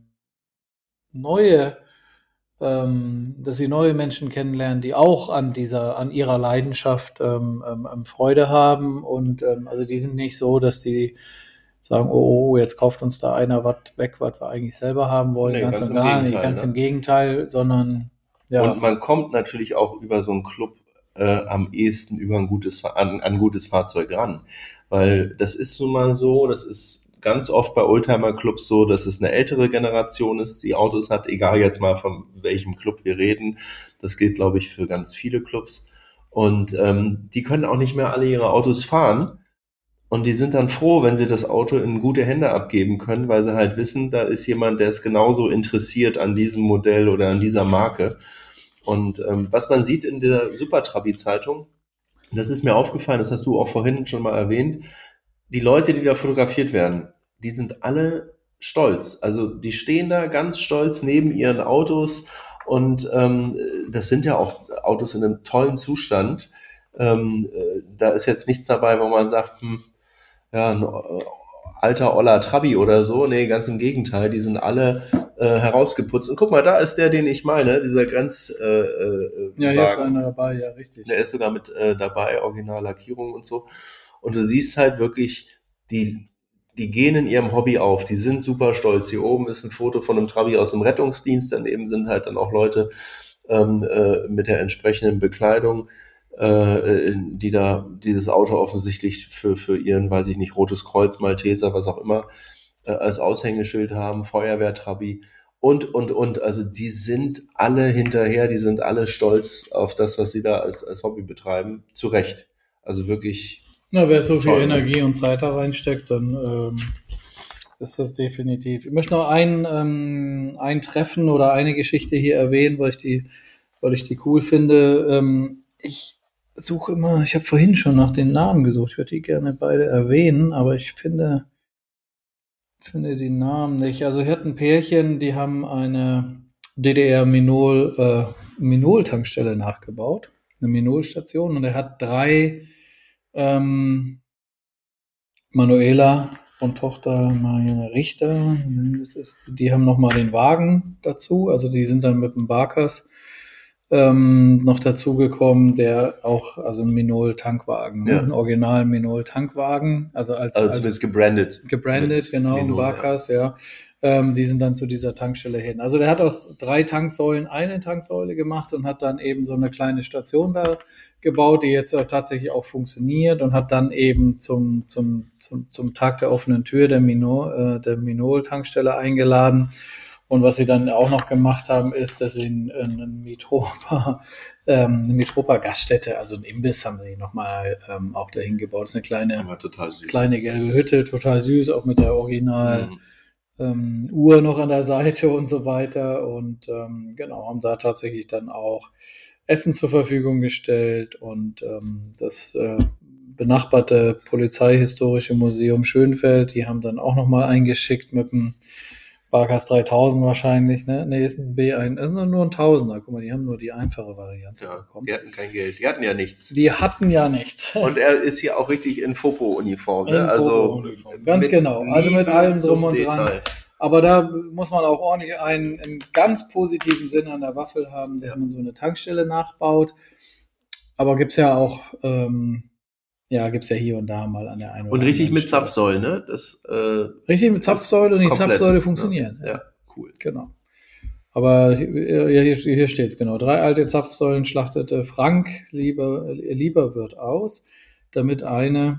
neue, ähm, dass sie neue Menschen kennenlernen, die auch an dieser, an ihrer Leidenschaft ähm, ähm, Freude haben und ähm, also die sind nicht so, dass die sagen, oh, oh, jetzt kauft uns da einer was weg, was wir eigentlich selber haben wollen, nee, ganz, ganz und gar nicht, ganz ne? Im Gegenteil, sondern ja. Und man kommt natürlich auch über so einen Club Äh, am ehesten über ein gutes, an, an gutes Fahrzeug ran. Weil das ist nun mal so, das ist ganz oft bei Oldtimer-Clubs so, dass es eine ältere Generation ist, die Autos hat, egal jetzt mal von welchem Club wir reden. Das gilt, glaube ich, für ganz viele Clubs. Und ähm, die können auch nicht mehr alle ihre Autos fahren. Und die sind dann froh, wenn sie das Auto in gute Hände abgeben können, weil sie halt wissen, da ist jemand, der ist genauso interessiert an diesem Modell oder an dieser Marke. Und ähm, was man sieht in der Super Trabi-Zeitung, das ist mir aufgefallen, das hast du auch vorhin schon mal erwähnt, die Leute, die da fotografiert werden, die sind alle stolz. Also die stehen da ganz stolz neben ihren Autos und ähm, das sind ja auch Autos in einem tollen Zustand. Ähm, äh, da ist jetzt nichts dabei, wo man sagt, hm, ja, ein äh, alter Oller Trabi oder so. Nee, ganz im Gegenteil, die sind alle äh, herausgeputzt. Und guck mal, da ist der, den ich meine, dieser ganz äh, äh, ja, hier ist einer dabei, ja, richtig. Der ist sogar mit äh, dabei, Originallackierung und so. Und du siehst halt wirklich, die, die gehen in ihrem Hobby auf, die sind super stolz. Hier oben ist ein Foto von einem Trabi aus dem Rettungsdienst, daneben sind halt dann auch Leute ähm, äh, mit der entsprechenden Bekleidung, äh, die da dieses Auto offensichtlich für, für ihren, weiß ich nicht, Rotes Kreuz, Malteser, was auch immer, äh, als Aushängeschild haben, Feuerwehr-Trabi. Und, und, und, also die sind alle hinterher, die sind alle stolz auf das, was sie da als, als Hobby betreiben. Zu Recht. Also wirklich. Na, wer so viel toll, Energie und Zeit da reinsteckt, dann ähm, ist das definitiv. Ich möchte noch ein, ähm, ein Treffen oder eine Geschichte hier erwähnen, weil ich die, weil ich die cool finde. Ähm, ich suche immer, ich habe vorhin schon nach den Namen gesucht. Ich würde die gerne beide erwähnen, aber ich finde, finde die Namen nicht. Also hier hat ein Pärchen, die haben eine D D R-Minol, äh, Minol-Tankstelle nachgebaut, eine Minol-Station, und er hat drei ähm, Manuela und Tochter Marianne Richter. Das ist, die haben nochmal den Wagen dazu, also die sind dann mit dem Barkas ähm, noch dazugekommen, der auch, also ein Minol-Tankwagen, Ja. ne? Ein original Minol-Tankwagen, also als, Also als zumindest gebrandet. gebrandet, Mit genau, ein Minol, Barkas, ja. Ähm, die sind dann zu dieser Tankstelle hin. Also der hat aus drei Tanksäulen eine Tanksäule gemacht und hat dann eben so eine kleine Station da gebaut, die jetzt auch tatsächlich auch funktioniert, und hat dann eben zum, zum, zum, zum Tag der offenen Tür der Minol, äh, der Minol-Tankstelle eingeladen. Und was sie dann auch noch gemacht haben, ist, dass sie einen, einen Mitropa, ähm, eine Mitropa-Gaststätte, also einen Imbiss haben sie nochmal ähm, auch dahin gebaut. Das ist eine kleine, Aber total süß. kleine gelbe Hütte, total süß, auch mit der Original Mhm. ähm, Uhr noch an der Seite und so weiter. Und ähm, genau, haben da tatsächlich dann auch Essen zur Verfügung gestellt, und ähm, das äh, benachbarte Polizeihistorische Museum Schönfeld, die haben dann auch nochmal eingeschickt mit dem Barkas dreitausend wahrscheinlich, ne? Ne, ist ein B eins, ist nur ein Tausender. Guck mal, die haben nur die einfache Variante Ja, bekommen. die hatten kein Geld. Die hatten ja nichts. Die hatten ja nichts. Und er ist hier auch richtig in Fopo-Uniform. Ne? In Also Fopo-Uniform. Ganz mit genau. Also mit Liebe allem zum drum und Detail. dran. Aber da muss man auch ordentlich einen, einen ganz positiven Sinn an der Waffel haben, dass Ja. man so eine Tankstelle nachbaut. Aber gibt's ja auch, ähm, ja, gibt's ja hier und da mal an der einen oder Und richtig anderen mit Stelle. Zapfsäulen, ne? Das, äh, Richtig mit Zapfsäule, und die komplett, Zapfsäule ne? funktionieren. Ja, cool. Genau. Aber hier, hier, hier steht es genau. Drei alte Zapfsäulen schlachtete Frank lieber, lieber wird aus, damit eine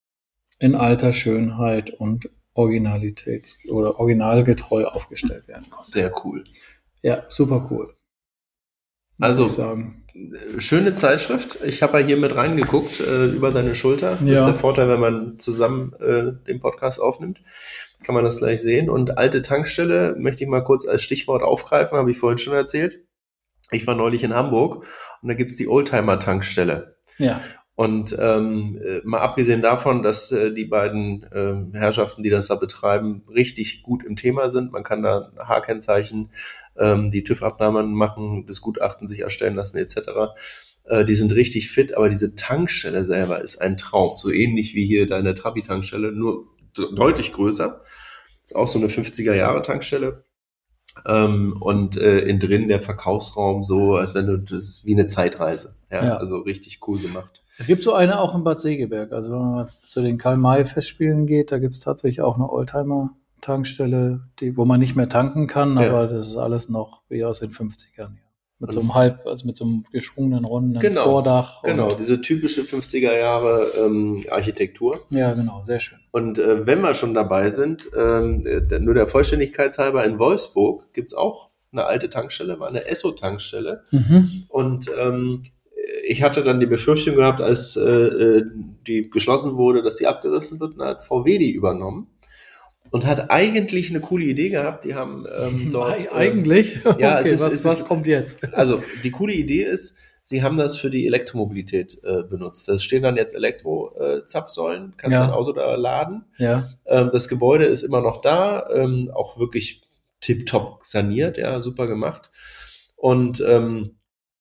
in alter Schönheit und Originalität oder originalgetreu aufgestellt werden kann. Sehr cool. Ja, super cool. Muss Also, ich sagen. Schöne Zeitschrift. Ich habe ja hier mit reingeguckt äh, über deine Schulter. Das Ja. ist der Vorteil, wenn man zusammen äh, den Podcast aufnimmt. Kann man das gleich sehen. Und alte Tankstelle möchte ich mal kurz als Stichwort aufgreifen, habe ich vorhin schon erzählt. Ich war neulich in Hamburg und da gibt's die Oldtimer-Tankstelle. Ja. Und ähm, mal abgesehen davon, dass äh, die beiden äh, Herrschaften, die das da betreiben, richtig gut im Thema sind. Man kann da H-Kennzeichen, ähm, die TÜV-Abnahmen machen, das Gutachten sich erstellen lassen et cetera. Äh, die sind richtig fit, aber diese Tankstelle selber ist ein Traum. So ähnlich wie hier deine Trabi-Tankstelle, nur d- deutlich größer. Ist auch so eine fünfziger-Jahre-Tankstelle. Ähm, und äh, in drin der Verkaufsraum so, als wenn du das wie eine Zeitreise. Ja, Ja. Also richtig cool gemacht. Es gibt so eine auch in Bad Segeberg. Also wenn man mal zu den Karl-May-Festspielen geht, da gibt es tatsächlich auch eine Oldtimer-Tankstelle, die, wo man nicht mehr tanken kann, Ja. aber das ist alles noch wie aus den fünfzigern. Ja. Mit Und- so einem halb, also mit so einem geschwungenen runden Genau, Vordach. Genau, Und, diese typische fünfziger Jahre ähm, Architektur. ja, genau, sehr schön. Und äh, wenn wir schon dabei sind, ähm, äh, nur der Vollständigkeit halber, in Wolfsburg gibt's auch eine alte Tankstelle, war eine Esso-Tankstelle. Mhm. Und ähm, ich hatte dann die Befürchtung gehabt, als äh, äh, die geschlossen wurde, dass sie abgerissen wird, und hat V W die übernommen. Und hat eigentlich eine coole Idee gehabt. Die haben ähm, dort... Eig- Eigentlich? ja, okay, es ist- was, es was ist- kommt jetzt? Also die coole Idee ist, sie haben das für die Elektromobilität äh, benutzt. Da stehen dann jetzt Elektro-Zapfsäulen, kannst Ja. dein Auto da laden. Ja, Ähm, das Gebäude ist immer noch da, ähm, auch wirklich tipptopp saniert, ja, super gemacht. Und ähm,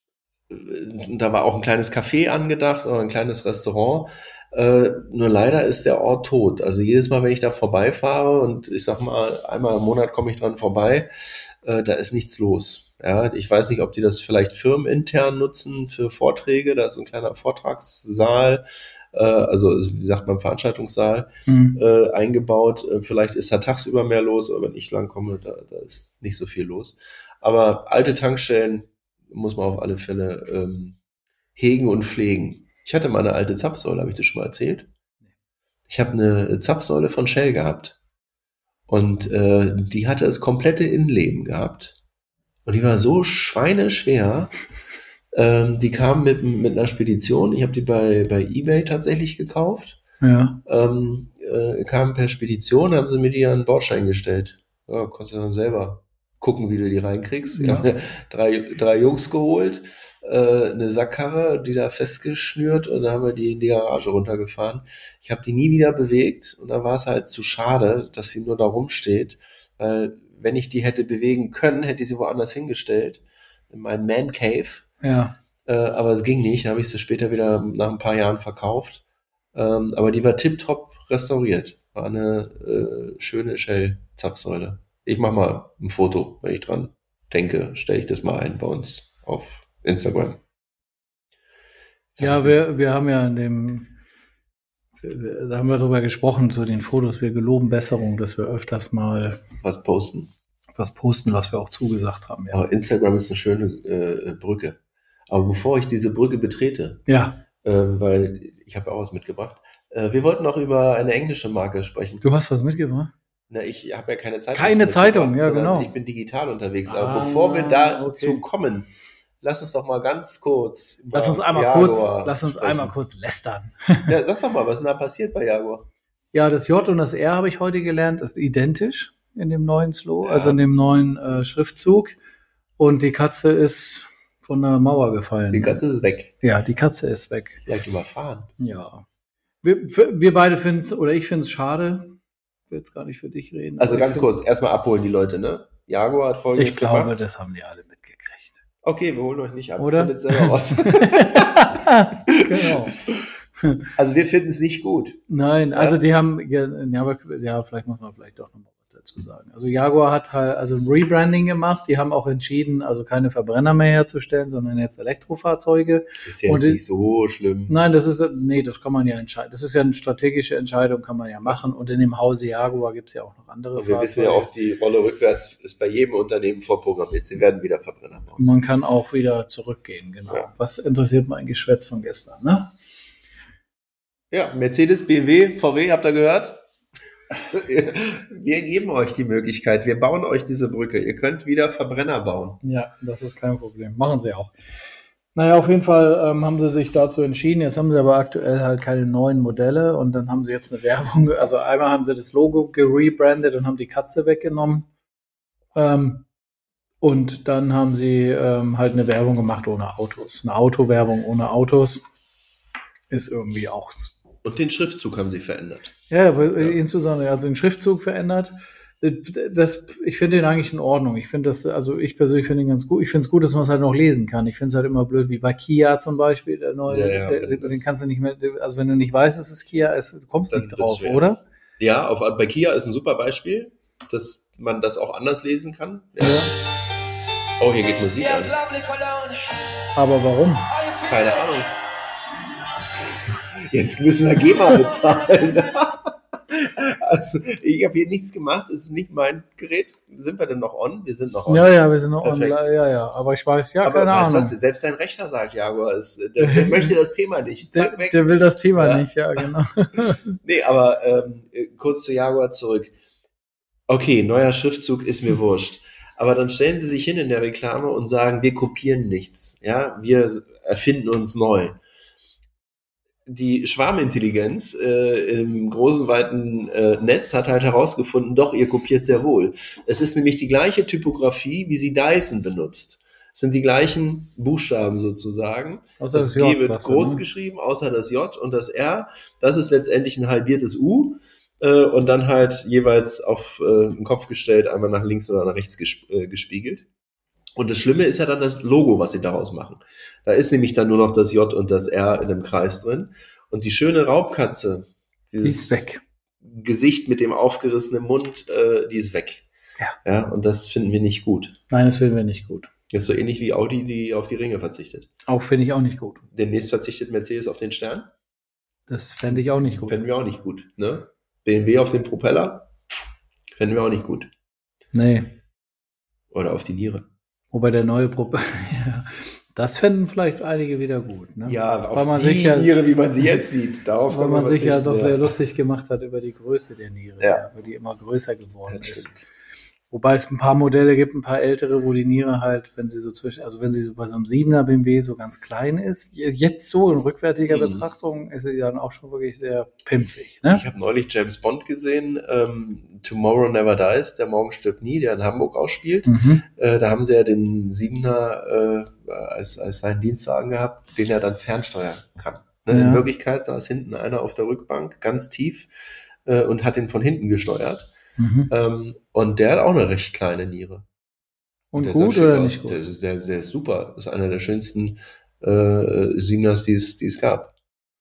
da war auch ein kleines Café angedacht oder ein kleines Restaurant. Äh, nur leider ist der Ort tot. Also jedes Mal, wenn ich da vorbeifahre und ich sag mal, einmal im Monat komme ich dran vorbei, äh, da ist nichts los. Ja, ich weiß nicht, ob die das vielleicht firmenintern nutzen für Vorträge. Da ist ein kleiner Vortragssaal, äh, also wie sagt man, Veranstaltungssaal hm. äh, eingebaut. Äh, vielleicht ist da tagsüber mehr los, aber wenn ich lang komme, da, da ist nicht so viel los. Aber alte Tankstellen muss man auf alle Fälle ähm, hegen und pflegen. Ich hatte mal eine alte Zapfsäule, habe ich das schon mal erzählt? Ich habe eine Zapfsäule von Shell gehabt. Und äh, die hatte das komplette Innenleben gehabt. Und die war so schweineschwer. Ähm, die kam mit, mit einer Spedition. Ich habe die bei, bei eBay tatsächlich gekauft. Ja. Ähm, äh, kam per Spedition, haben sie mir die an den Bordstein gestellt. Ja, konntest du dann selber gucken, wie du die reinkriegst. Ja. Ja. drei, drei Jungs geholt, äh, eine Sackkarre, die da festgeschnürt und dann haben wir die in die Garage runtergefahren. Ich habe die nie wieder bewegt und da war es halt zu schade, dass sie nur da rumsteht, weil wenn ich die hätte bewegen können, hätte ich sie woanders hingestellt, in meinen Man Cave. Ja. Äh, aber es ging nicht, habe ich sie später wieder nach ein paar Jahren verkauft. Ähm, aber die war tipptopp restauriert. War eine äh, schöne Shell-Zapfsäule. Ich mache mal ein Foto, wenn ich dran denke, stelle ich das mal ein bei uns auf Instagram. Ja, wir, wir haben ja in dem, da haben wir drüber gesprochen, zu den Fotos, wir geloben Besserung, dass wir öfters mal was posten. Was posten, was wir auch zugesagt haben. Ja. Aber Instagram ist eine schöne äh, Brücke. Aber bevor ich diese Brücke betrete, ja. äh, weil ich habe auch was mitgebracht, äh, wir wollten noch über eine englische Marke sprechen. Du hast was mitgebracht? Na, ich habe ja keine Zeitung. Keine Zeitung, ja genau. Ich bin digital unterwegs. Ah, Aber bevor wir dazu okay. kommen, lass uns doch mal ganz kurz Lass uns einmal Jaguar kurz, lass uns sprechen. einmal kurz lästern. Ja, sag doch mal, was ist denn da passiert bei Jaguar? Ja, das J und das R habe ich heute gelernt, ist identisch in dem neuen Slow, Ja. also in dem neuen äh, Schriftzug. Und die Katze ist von der Mauer gefallen. Die Katze ist weg. Ja, die Katze ist weg. Vielleicht überfahren. Ja. Wir, wir beide finden es, oder ich finde es schade. Ich will jetzt gar nicht für dich reden. Also aber ganz kurz, erstmal abholen die Leute, ne? Jaguar hat Folgendes Ich glaube, gemacht. das haben die alle mitgekriegt. Okay, wir holen euch nicht ab. Oder? Findet selber raus. Genau. Also wir finden es nicht gut. Nein, Ja? also die haben, ja, aber, ja, vielleicht muss man vielleicht doch noch mal was dazu sagen. Also Jaguar hat halt also ein Rebranding gemacht. Die haben auch entschieden, also keine Verbrenner mehr herzustellen, sondern jetzt Elektrofahrzeuge. Ist ja Und jetzt die- nicht so schlimm. Nein, das ist, nee, das kann man ja entscheiden. Das ist ja eine strategische Entscheidung, kann man ja machen. Und in dem Hause Jaguar gibt es ja auch noch andere Und wir wissen ja auch, die Rolle rückwärts ist bei jedem Unternehmen vorprogrammiert. Sie werden wieder Verbrenner bauen. Und man kann auch wieder zurückgehen, genau. Ja. Was interessiert mein Geschwätz von gestern, ne? Ja, Mercedes, B M W, V W, habt ihr gehört? Wir geben euch die Möglichkeit. Wir bauen euch diese Brücke. Ihr könnt wieder Verbrenner bauen. Ja, das ist kein Problem. Machen sie auch. Naja, auf jeden Fall ähm, haben sie sich dazu entschieden. Jetzt haben sie aber aktuell halt keine neuen Modelle und dann haben sie jetzt eine Werbung. Also einmal haben sie das Logo gerebrandet und haben die Katze weggenommen. Ähm, und dann haben sie ähm, halt eine Werbung gemacht ohne Autos. Eine Autowerbung ohne Autos ist irgendwie auch. Und den Schriftzug haben sie verändert. Ja, aber ja. insbesondere also den Schriftzug verändert. Das, ich finde den eigentlich in Ordnung. Ich finde das, also ich persönlich finde ihn ganz gut. Ich finde es gut, dass man es halt noch lesen kann. Ich finde es halt immer blöd, wie bei Kia zum Beispiel, der neue, Ja, ja, der, wenn den das- kannst du nicht mehr, also wenn du nicht weißt, dass es Kia ist, du kommst Dann nicht wird's drauf, schwer. oder? Ja, auf, bei Kia ist ein super Beispiel, dass man das auch anders lesen kann. Ja. Oh, hier geht Musik Yes, an. lovely cologne. Aber warum? How you feel? Keine Ahnung. Jetzt müssen wir GEMA bezahlen. Also, ich habe hier nichts gemacht. Es ist nicht mein Gerät. Sind wir denn noch on? Wir sind noch on. Ja, ja, wir sind noch Perfekt. online. Ja, ja, aber ich weiß, ja, Aber keine weißt du Ahnung. was? Selbst dein Rechner sagt Jaguar. Ist, der, der möchte das Thema nicht. Der, Zack, weg. der will das Thema Ja. nicht, ja, genau. Nee, aber ähm, kurz zu Jaguar zurück. Okay, neuer Schriftzug ist mir wurscht. Aber dann stellen sie sich hin in der Reklame und sagen, wir kopieren nichts. Ja, wir erfinden uns neu. Die Schwarmintelligenz äh, im großen, weiten äh, Netz hat halt herausgefunden, doch, ihr kopiert sehr wohl. Es ist nämlich die gleiche Typografie, wie sie Dyson benutzt. Es sind die gleichen Buchstaben sozusagen. Außer Das das G J, wird sagst du, groß ne? geschrieben, außer das J und das R. Das ist letztendlich ein halbiertes U äh, und dann halt jeweils auf äh, den Kopf gestellt, einmal nach links oder nach rechts gesp äh, gespiegelt. Und das Schlimme ist ja dann das Logo, was sie daraus machen. Da ist nämlich dann nur noch das J und das R in einem Kreis drin. Und die schöne Raubkatze, Die dieses ist weg. Gesicht mit dem aufgerissenen Mund, äh, die ist weg. Ja. Ja, und das finden wir nicht gut. Nein, das finden wir nicht gut. Das ist so ähnlich wie Audi, die auf die Ringe verzichtet. Auch finde ich auch nicht gut. Demnächst verzichtet Mercedes auf den Stern. Das fände ich auch nicht gut. Fänden wir auch nicht gut. Ne? B M W auf den Propeller. Fänden wir auch nicht gut. Nee. Oder auf die Niere. Wobei der neue Propeller, ja, Das fänden vielleicht einige wieder gut. Ne? Ja, auf weil man die sich ja, Niere, wie man sie jetzt sieht. Darauf weil kann man sich ja verzichten, doch sehr lustig gemacht hat über die Größe der Niere, Ja. ja, weil die immer größer geworden Das ist. stimmt. Wobei es ein paar Modelle gibt, ein paar ältere, wo die Niere halt, wenn sie so zwischen, also wenn sie so bei so einem siebener B M W so ganz klein ist, jetzt so in rückwärtiger Mhm. Betrachtung ist sie dann auch schon wirklich sehr pimpfig. Ne? Ich habe neulich James Bond gesehen, ähm, Tomorrow Never Dies, der Morgen stirbt nie, der in Hamburg ausspielt. Mhm. Äh, da haben sie ja den Siebener äh, als, als seinen Dienstwagen gehabt, den er dann fernsteuern kann. Ne? Ja. In Wirklichkeit saß hinten einer auf der Rückbank, ganz tief, äh, und hat ihn von hinten gesteuert. Mhm. Ähm, und der hat auch eine recht kleine Niere. Und der sah gut schick oder aus. nicht gut? Der ist, der, der ist super. Das ist einer der schönsten äh, Siebeners, die es, die es gab.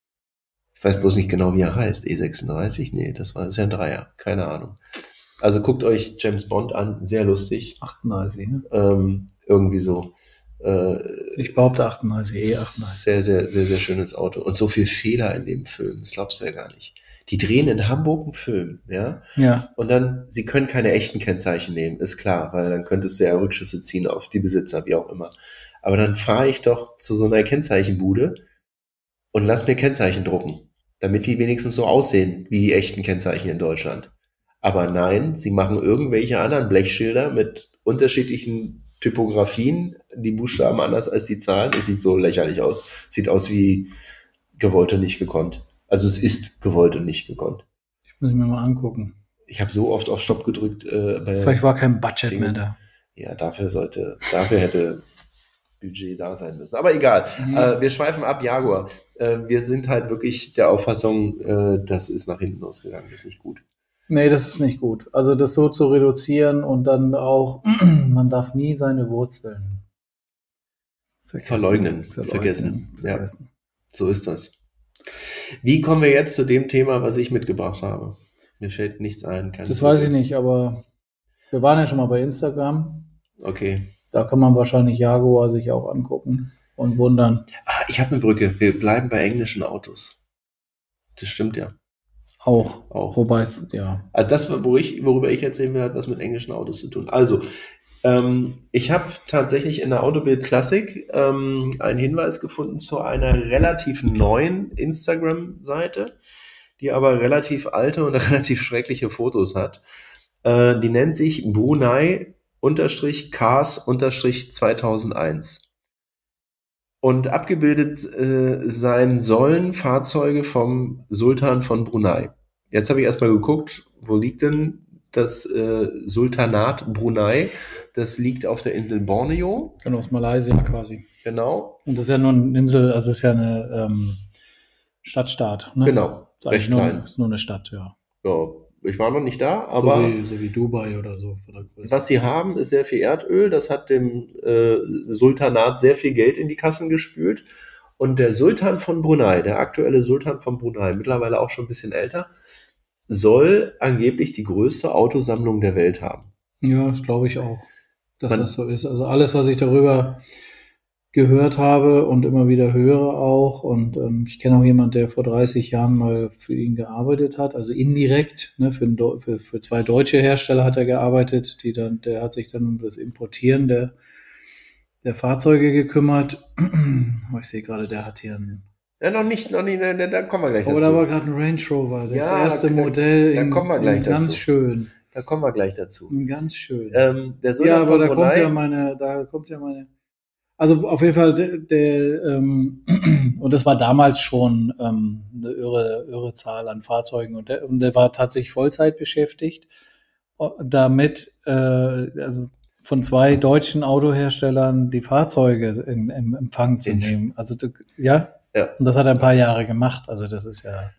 Ich weiß bloß nicht genau, wie er heißt. E sechsunddreißig? Nee, das war das ist ja ein Dreier. Keine Ahnung. Also guckt euch James Bond an. Sehr lustig. achtunddreißig, ne? Ähm, irgendwie so. Äh, Ich behaupte achtunddreißig, E achtunddreißig. Sehr, sehr, sehr, sehr schönes Auto. Und so viel Fehler in dem Film. Das glaubst du ja gar nicht. Die drehen in Hamburg einen Film, ja. Ja. Und dann, sie können keine echten Kennzeichen nehmen, ist klar, weil dann könntest du ja Rückschlüsse ziehen auf die Besitzer, wie auch immer. Aber dann fahre ich doch zu so einer Kennzeichenbude und lass mir Kennzeichen drucken, damit die wenigstens so aussehen wie die echten Kennzeichen in Deutschland. Aber nein, sie machen irgendwelche anderen Blechschilder mit unterschiedlichen Typografien, die Buchstaben anders als die Zahlen. Es sieht so lächerlich aus. Sieht aus wie gewollt und nicht gekonnt. Also es ist gewollt und nicht gekonnt. Ich muss mir mal angucken. Ich habe so oft auf Stopp gedrückt. Äh, bei Vielleicht war kein Budget Dingens. mehr da. Ja, dafür sollte, dafür hätte Budget da sein müssen. Aber egal. Mhm. Äh, wir schweifen ab, Jaguar. Äh, wir sind halt wirklich der Auffassung, äh, das ist nach hinten losgegangen. Das ist nicht gut. Nee, das ist nicht gut. Also das so zu reduzieren und dann auch, man darf nie seine Wurzeln vergessen. Verleugnen, Verleugnen, vergessen. Ja. vergessen. So ist das. Wie kommen wir jetzt zu dem Thema, was ich mitgebracht habe? Mir fällt nichts ein. Keine Das weiß ich Brücke. nicht, aber wir waren ja schon mal bei Instagram. Okay. Da kann man wahrscheinlich Jaguar sich auch angucken und wundern. Ah, ich habe eine Brücke. Wir bleiben bei englischen Autos. Das stimmt ja. Auch. Auch. Wobei es, ja. Also das, wo ich, worüber ich erzählen will, hat was mit englischen Autos zu tun. Also, ähm, ich habe tatsächlich in der Autobild Classic ähm, einen Hinweis gefunden zu einer relativ neuen Instagram-Seite, die aber relativ alte und relativ schreckliche Fotos hat. Äh, die nennt sich Brunei-Cars zweitausendeins. Und abgebildet äh, sein sollen Fahrzeuge vom Sultan von Brunei. Jetzt habe ich erstmal geguckt, wo liegt denn das äh, Sultanat Brunei? Das liegt auf der Insel Borneo. Genau, aus Malaysia quasi. Genau. Und das ist ja nur eine Insel, also es ist ja eine ähm, Stadtstaat. Ne? Genau. Ist Recht nur, klein. ist nur eine Stadt, ja. Ja, ich war noch nicht da, aber so, wie, so wie Dubai oder so. Von der Größe. was sie haben, ist sehr viel Erdöl. Das hat dem äh, Sultanat sehr viel Geld in die Kassen gespült. Und der Sultan von Brunei, der aktuelle Sultan von Brunei, mittlerweile auch schon ein bisschen älter, soll angeblich die größte Autosammlung der Welt haben. Ja, das glaube ich auch, dass Man- das so ist. Also alles, was ich darüber gehört habe und immer wieder höre auch. Und ähm, ich kenne auch jemanden, der vor dreißig Jahren mal für ihn gearbeitet hat, also indirekt. Ne, für, ein Deu- für, für zwei deutsche Hersteller hat er gearbeitet, die dann, der hat sich dann um das Importieren der, der Fahrzeuge gekümmert. Aber ich sehe gerade, der hat hier einen. Ja, noch nicht, noch nicht, da, da kommen wir gleich Oh, dazu. da war gerade ein Range Rover, das Ja, erste da- Modell. da in, kommen wir gleich in ganz dazu. schön. Da kommen wir gleich dazu. In ganz schön. Ähm, der Sultan Ja, aber von da Brunei, kommt ja meine, da kommt ja meine. Also auf jeden Fall der, der ähm, und das war damals schon ähm, eine irre, irre Zahl an Fahrzeugen und der, und der war tatsächlich Vollzeit beschäftigt, äh, damit äh, also von zwei deutschen Autoherstellern die Fahrzeuge in, im Empfang zu In- nehmen. Also du- ja, Ja. und das hat er ein paar Jahre gemacht. Also das ist ja,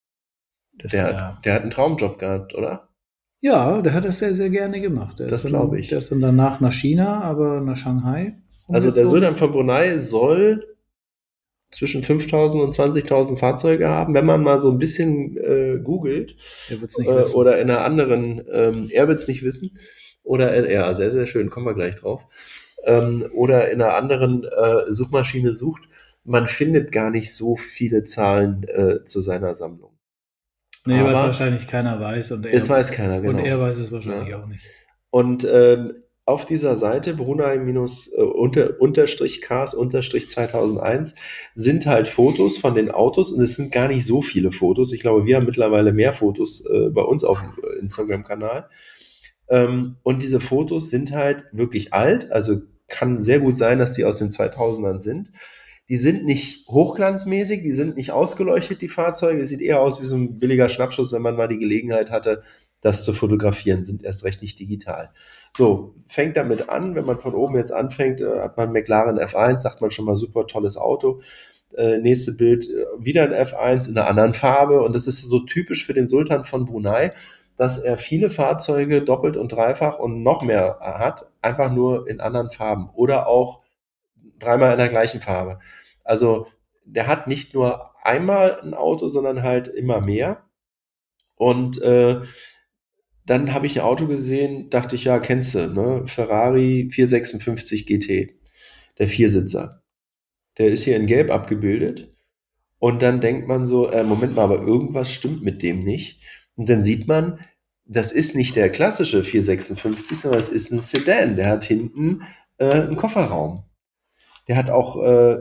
das der, ja. der hat einen Traumjob gehabt, oder? Ja, der hat das sehr, sehr gerne gemacht. Der Das ist dann- glaube ich. Der ist dann danach nach China, aber nach Shanghai. Also der umgezogen. Sultan von Brunei soll zwischen fünftausend und zwanzigtausend Fahrzeuge haben, wenn man mal so ein bisschen äh, googelt Der wird's nicht äh, wissen. oder in einer anderen, ähm, er wird es nicht wissen, oder in, ja, sehr, sehr schön, kommen wir gleich drauf, ähm, oder in einer anderen äh, Suchmaschine sucht, man findet gar nicht so viele Zahlen äh, zu seiner Sammlung. Nee, weil es aber- wahrscheinlich keiner weiß und er, Es weiß keiner, genau. und er weiß es wahrscheinlich Ja. auch nicht. Und ähm, auf dieser Seite Brunei minus äh, unter, unterstrich Cars unterstrich zweitausendeins sind halt Fotos von den Autos und es sind gar nicht so viele Fotos. Ich glaube, wir haben mittlerweile mehr Fotos äh, bei uns auf dem Instagram-Kanal. Ähm, und diese Fotos sind halt wirklich alt, also kann sehr gut sein, dass die aus den zweitausendern sind. Die sind nicht hochglanzmäßig, die sind nicht ausgeleuchtet, die Fahrzeuge. Es sieht eher aus wie so ein billiger Schnappschuss, wenn man mal die Gelegenheit hatte, das zu fotografieren, sind erst recht nicht digital. So, fängt damit an, wenn man von oben jetzt anfängt, äh, hat man McLaren F eins, sagt man schon mal super tolles Auto. Äh, nächste Bild, äh, wieder ein F eins in einer anderen Farbe und das ist so typisch für den Sultan von Brunei, dass er viele Fahrzeuge doppelt und dreifach und noch mehr hat, einfach nur in anderen Farben oder auch dreimal in der gleichen Farbe. Also der hat nicht nur einmal ein Auto, sondern halt immer mehr. Und äh, dann habe ich ein Auto gesehen, dachte ich, ja, kennst du, ne? Ferrari vierhundertsechsundfünfzig G T, der Viersitzer. Der ist hier in Gelb abgebildet. Und dann denkt man so, äh, Moment mal, aber irgendwas stimmt mit dem nicht. Und dann sieht man, das ist nicht der klassische vierhundertsechsundfünfzig, sondern es ist ein Sedan. Der hat hinten äh, einen Kofferraum. Der hat auch äh,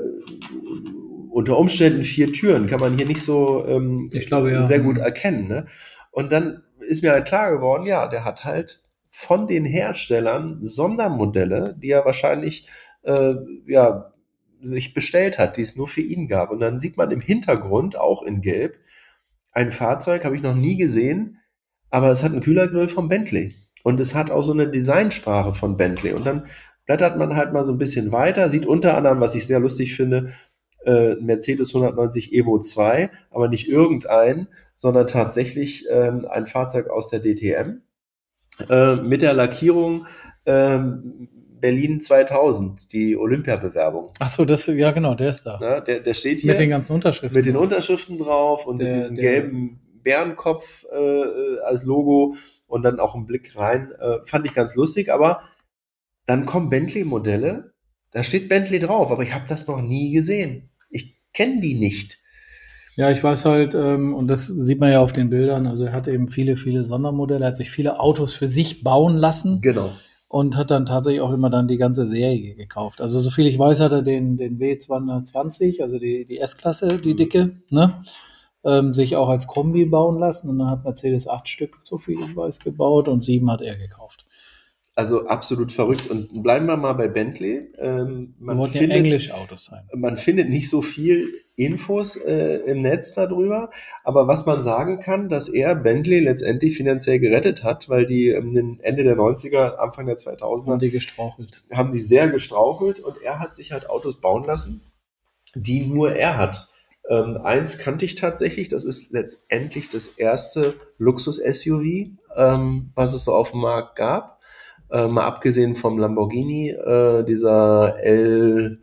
unter Umständen vier Türen, kann man hier nicht so ähm, Ich glaube, ja. sehr gut erkennen. Ne? Und dann ist mir halt klar geworden, ja, der hat halt von den Herstellern Sondermodelle, die er wahrscheinlich äh, ja, sich bestellt hat, die es nur für ihn gab. Und dann sieht man im Hintergrund, auch in Gelb, ein Fahrzeug, habe ich noch nie gesehen, aber es hat einen Kühlergrill von Bentley. Und es hat auch so eine Designsprache von Bentley. Und dann blättert man halt mal so ein bisschen weiter, sieht unter anderem, was ich sehr lustig finde, äh, Mercedes hundertneunzig Evo zwei, aber nicht irgendein, sondern tatsächlich ähm, ein Fahrzeug aus der D T M äh, mit der Lackierung ähm, Berlin zweitausend, die Olympiabewerbung. Ach so, das, ja genau, der ist da. Na, der, der steht hier. Mit den ganzen Unterschriften. Mit den Unterschriften drauf und Der- mit diesem der- gelben Bärenkopf äh, als Logo und dann auch ein Blick rein. Äh, fand ich ganz lustig, aber dann kommen Bentley-Modelle, da steht Bentley drauf, aber ich habe das noch nie gesehen. Ich kenne die nicht. Ja, ich weiß halt, ähm, und das sieht man ja auf den Bildern, also er hat eben viele, viele Sondermodelle, er hat sich viele Autos für sich bauen lassen Genau. und hat dann tatsächlich auch immer dann die ganze Serie gekauft. Also soviel ich weiß, hat er den, den W zweihundertzwanzig, also die, die S-Klasse, die dicke, ne, ähm, sich auch als Kombi bauen lassen und dann hat Mercedes acht Stück, so viel ich weiß, gebaut und sieben hat er gekauft. Also absolut verrückt. Und bleiben wir mal bei Bentley. Ähm, Wir man, wollten ja findet, Englisch-Autos sein. man findet nicht so viel Infos äh, im Netz darüber, aber was man sagen kann, dass er Bentley letztendlich finanziell gerettet hat, weil die ähm, Ende der neunziger, Anfang der zweitausender Haben die gestrauchelt. haben die sehr gestrauchelt und er hat sich halt Autos bauen lassen, die nur er hat. Ähm, eins kannte ich tatsächlich, das ist letztendlich das erste Luxus-S U V, ähm, was es so auf dem Markt gab. Äh, mal abgesehen vom Lamborghini, äh, dieser L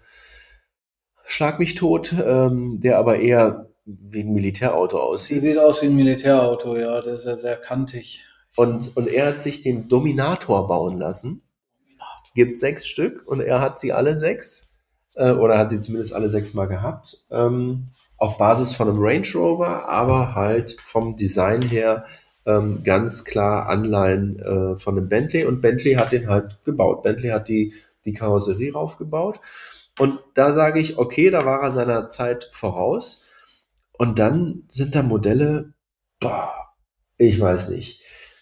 Schlag mich tot, ähm, der aber eher wie ein Militärauto aussieht. Sie sieht aus wie ein Militärauto, ja, das ist ja sehr kantig. Und, und er hat sich den Dominator bauen lassen. Gibt sechs Stück und er hat sie alle sechs, äh, oder hat sie zumindest alle sechs mal gehabt, ähm, auf Basis von einem Range Rover, aber halt vom Design her ähm, ganz klar Anleihen äh, von einem Bentley. Und Bentley hat den halt gebaut. Bentley hat die, die Karosserie raufgebaut. Und da sage ich, okay, da war er seiner Zeit voraus. Und dann sind da Modelle, boah, ich weiß nicht.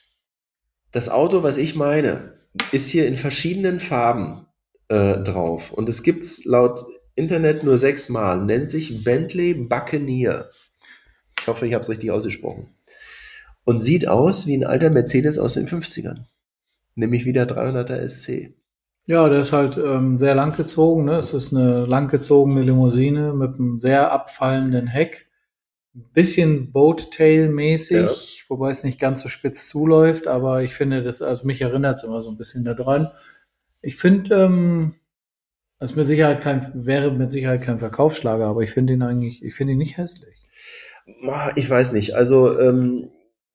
Das Auto, was ich meine, ist hier in verschiedenen Farben äh, drauf. Und es gibt's laut Internet nur sechsmal. Nennt sich Bentley Buccaneer. Ich hoffe, ich habe es richtig ausgesprochen. Und sieht aus wie ein alter Mercedes aus den fünfzigern. Nämlich wie der dreihunderter S C. Ja, der ist halt ähm, sehr langgezogen. Ne? Es ist eine langgezogene Limousine mit einem sehr abfallenden Heck. Ein bisschen Boat-Tail-mäßig, ja. Wobei es nicht ganz so spitz zuläuft, aber ich finde, das, also mich erinnert es immer so ein bisschen daran. Ich finde, ähm, das ist mit Sicherheit kein, wäre mit Sicherheit kein Verkaufsschlager, aber ich finde ihn eigentlich, ich finde ihn nicht hässlich. Ich weiß nicht, also ähm,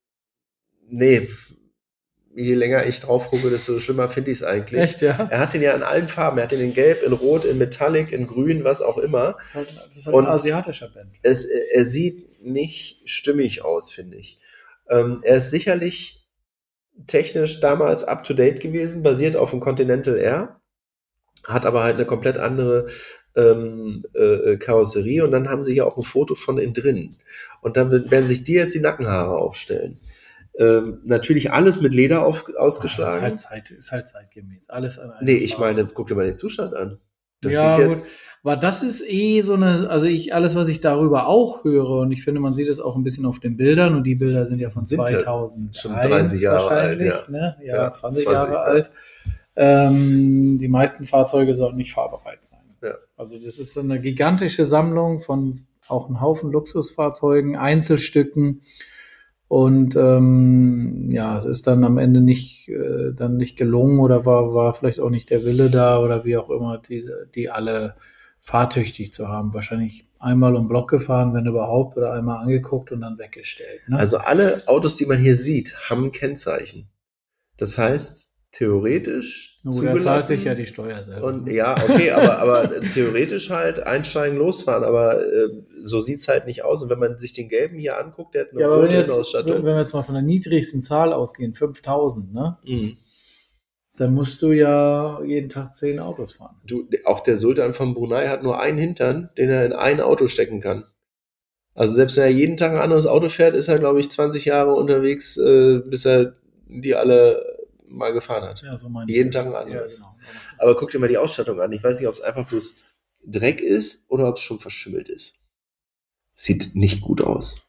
nee. Je länger ich drauf gucke, desto schlimmer finde ich es eigentlich. Echt, ja? Er hat den ja in allen Farben. Er hat den in Gelb, in Rot, in Metallic, in Grün, was auch immer. Das ist halt ein asiatischer Band. Es, er sieht nicht stimmig aus, finde ich. Ähm, er ist sicherlich technisch damals up-to-date gewesen, basiert auf dem Continental R, hat aber halt eine komplett andere ähm, äh, Karosserie und dann haben sie hier auch ein Foto von innen drin. Und dann werden sich dir jetzt die Nackenhaare aufstellen. Ähm, natürlich alles mit Leder auf, ausgeschlagen. Das ist halt, Zeit, ist halt zeitgemäß. Alles an Nee, ich meine, guck dir mal den Zustand an. Das ja, sieht jetzt gut. Aber das ist eh so eine, also ich, alles, was ich darüber auch höre, und ich finde, man sieht es auch ein bisschen auf den Bildern, und die Bilder sind ja von sind zweitausendeins schon dreißig Jahre wahrscheinlich, alt, ja. Ne? Ja, ja zwanzig, zwanzig Jahre ja. alt. Ähm, die meisten Fahrzeuge sollten nicht fahrbereit sein. Ja. Also das ist so eine gigantische Sammlung von auch einem Haufen Luxusfahrzeugen, Einzelstücken. Und ähm, ja, es ist dann am Ende nicht äh, dann nicht gelungen oder war war vielleicht auch nicht der Wille da oder wie auch immer, diese die alle fahrtüchtig zu haben. Wahrscheinlich einmal um Block gefahren, wenn überhaupt, oder einmal angeguckt und dann weggestellt. Ne? Also alle Autos, die man hier sieht, haben ein Kennzeichen. Das heißt, theoretisch oh, da zahlt sich ja die Steuer selber. Und, ja, okay, aber, aber theoretisch halt einsteigen, losfahren, aber äh, so sieht's halt nicht aus. Und wenn man sich den gelben hier anguckt, der hat eine ja, rote wenn jetzt, Ausstattung. Wenn wir jetzt mal von der niedrigsten Zahl ausgehen, fünftausend, ne? Mhm. Dann musst du ja jeden Tag zehn Autos fahren. Du, auch der Sultan von Brunei hat nur einen Hintern, den er in ein Auto stecken kann. Also selbst wenn er jeden Tag ein anderes Auto fährt, ist er, glaube ich, zwanzig Jahre unterwegs, äh, bis er die alle mal gefahren hat. Ja, so meine jeden ich Tag ein das. anderes. Ja, genau. Aber guck dir mal die Ausstattung an. Ich weiß nicht, ob es einfach bloß Dreck ist oder ob es schon verschimmelt ist. Sieht nicht gut aus.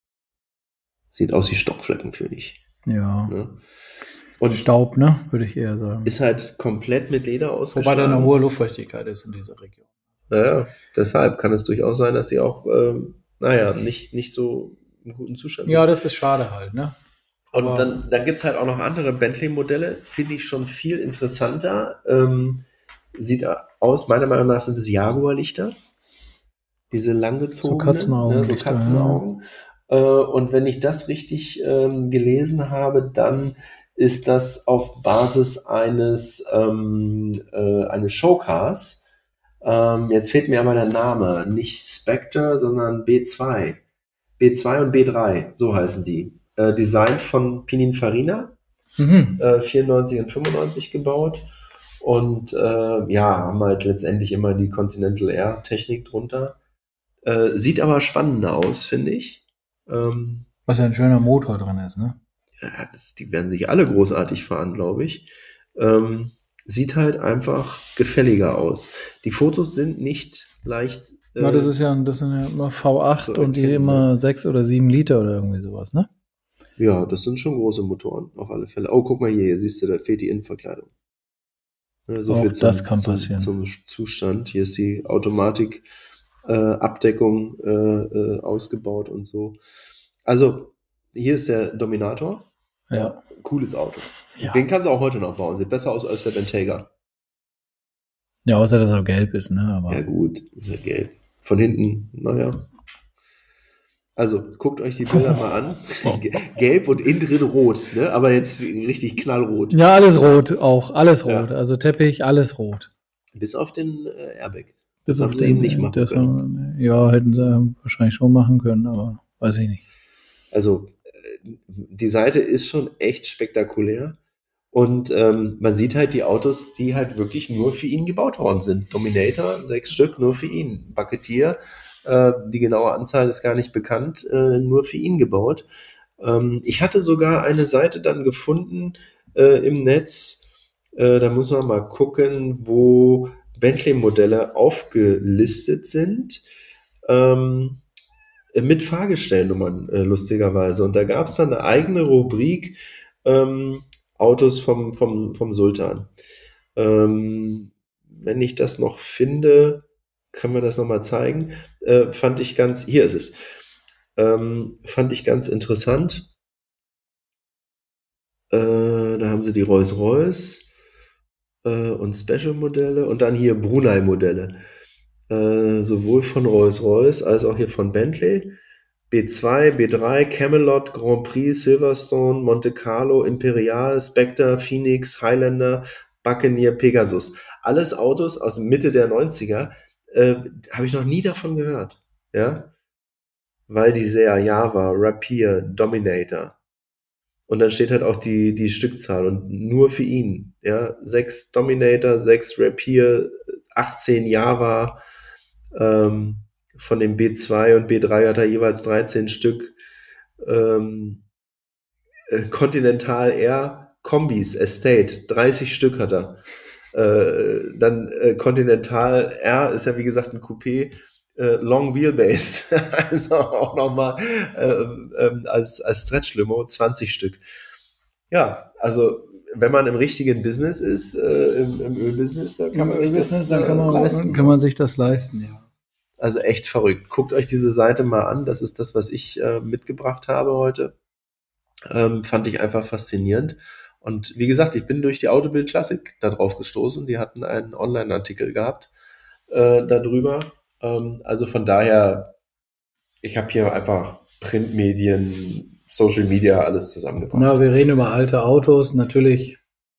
Sieht aus wie Stockflecken, finde ich. Ja. Ne? Und Staub, ne? Würde ich eher sagen. Ist halt komplett mit Leder ausgeschlagen. Wobei da eine hohe Luftfeuchtigkeit ist in dieser Region. Naja, deshalb kann es durchaus sein, dass sie auch, ähm, naja, nicht, nicht so im guten Zustand sind. Ja, das ist schade halt, ne? Und Aber dann, dann gibt es halt auch noch andere Bentley-Modelle, finde ich schon viel interessanter. Ähm, sieht aus, meiner Meinung nach sind es Jaguar-Lichter. Diese langgezogenen, so Katzenaugen. Ne, so Katzenaugen. Ja. Äh, und wenn ich das richtig ähm, gelesen habe, dann ist das auf Basis eines, ähm, äh, eines Showcars. Ähm, jetzt fehlt mir aber der Name. Nicht Spectre, sondern B zwei. B zwei und B drei, so heißen die. Äh, designt von Pininfarina, mhm. äh, vierundneunzig und fünfundneunzig gebaut und äh, ja, haben halt letztendlich immer die Continental Air Technik drunter. Äh, sieht aber spannender aus, finde ich. Ähm, Was ja ein schöner Motor drin ist, ne? Ja, das, die werden sich alle großartig fahren, glaube ich. Ähm, sieht halt einfach gefälliger aus. Die Fotos sind nicht leicht. Äh, ja, das ist ja, das sind ja immer V acht und die immer sechs oder sieben Liter oder irgendwie sowas, ne? Ja, das sind schon große Motoren, auf alle Fälle. Oh, guck mal hier, hier siehst du, da fehlt die Innenverkleidung. So auch viel zum, das kann passieren. Zum, zum Zustand. Hier ist die Automatik äh, Abdeckung äh, äh, ausgebaut und so. Also, hier ist der Dominator. Ja. Cooles Auto. Ja. Den kannst du auch heute noch bauen. Sieht besser aus als der Bentayga. Ja, außer dass er gelb ist, ne? Aber ja gut, ist ja gelb. Von hinten, naja. Also, guckt euch die Bilder mal an. Gelb und innen drin rot, ne? Aber jetzt richtig knallrot. Ja, alles rot auch. Alles rot. Ja. Also Teppich, alles rot. Bis auf den äh, Airbag. Bis das auf den nicht machen das können. Haben, ja, hätten sie wahrscheinlich schon machen können, aber weiß ich nicht. Also, die Seite ist schon echt spektakulär. Und ähm, man sieht halt die Autos, die halt wirklich nur für ihn gebaut worden sind. Dominator, sechs Stück, nur für ihn. Bucketeer, äh, die genaue Anzahl ist gar nicht bekannt, äh, nur für ihn gebaut. Ähm, ich hatte sogar eine Seite dann gefunden äh, im Netz, äh, da muss man mal gucken, wo Bentley-Modelle aufgelistet sind, ähm, mit Fahrgestellnummern, äh, lustigerweise. Und da gab es dann eine eigene Rubrik, ähm, Autos vom, vom, vom Sultan. Ähm, wenn ich das noch finde, können wir das nochmal zeigen. Äh, fand ich ganz, hier ist es. Ähm, fand ich ganz interessant. Äh, da haben sie die Rolls-Royce äh, und Special-Modelle und dann hier Brunei-Modelle. Äh, sowohl von Rolls-Royce als auch hier von Bentley. B zwei, B drei, Camelot, Grand Prix, Silverstone, Monte Carlo, Imperial, Spectre, Phoenix, Highlander, Buccaneer, Pegasus. Alles Autos aus Mitte der neunziger. Äh, habe ich noch nie davon gehört. Ja? Val d'Isère, Java, Rapier, Dominator. Und dann steht halt auch die, die Stückzahl und nur für ihn. Ja, sechs Dominator, sechs Rapier, achtzehn Java, ähm, von dem B zwei und B drei hat er jeweils dreizehn Stück. Ähm, äh, Continental Air Kombis Estate, dreißig Stück hat er. Äh, dann äh, Continental R ist ja wie gesagt ein Coupé, äh, Long Wheelbase, also auch nochmal äh, äh, als, als Stretch-Limo zwanzig Stück. Ja, also wenn man im richtigen Business ist, äh, im, im Ölbusiness, da kann man sich das dann kann man, äh, leisten. kann man sich das leisten, ja. Also echt verrückt. Guckt euch diese Seite mal an. Das ist das, was ich äh, mitgebracht habe heute. Ähm, fand ich einfach faszinierend. Und wie gesagt, ich bin durch die Autobild Classic da drauf gestoßen. Die hatten einen Online-Artikel gehabt äh, darüber. Ähm, also von daher, ich habe hier einfach Printmedien, Social Media, alles zusammengebracht. Na, wir reden über alte Autos. Natürlich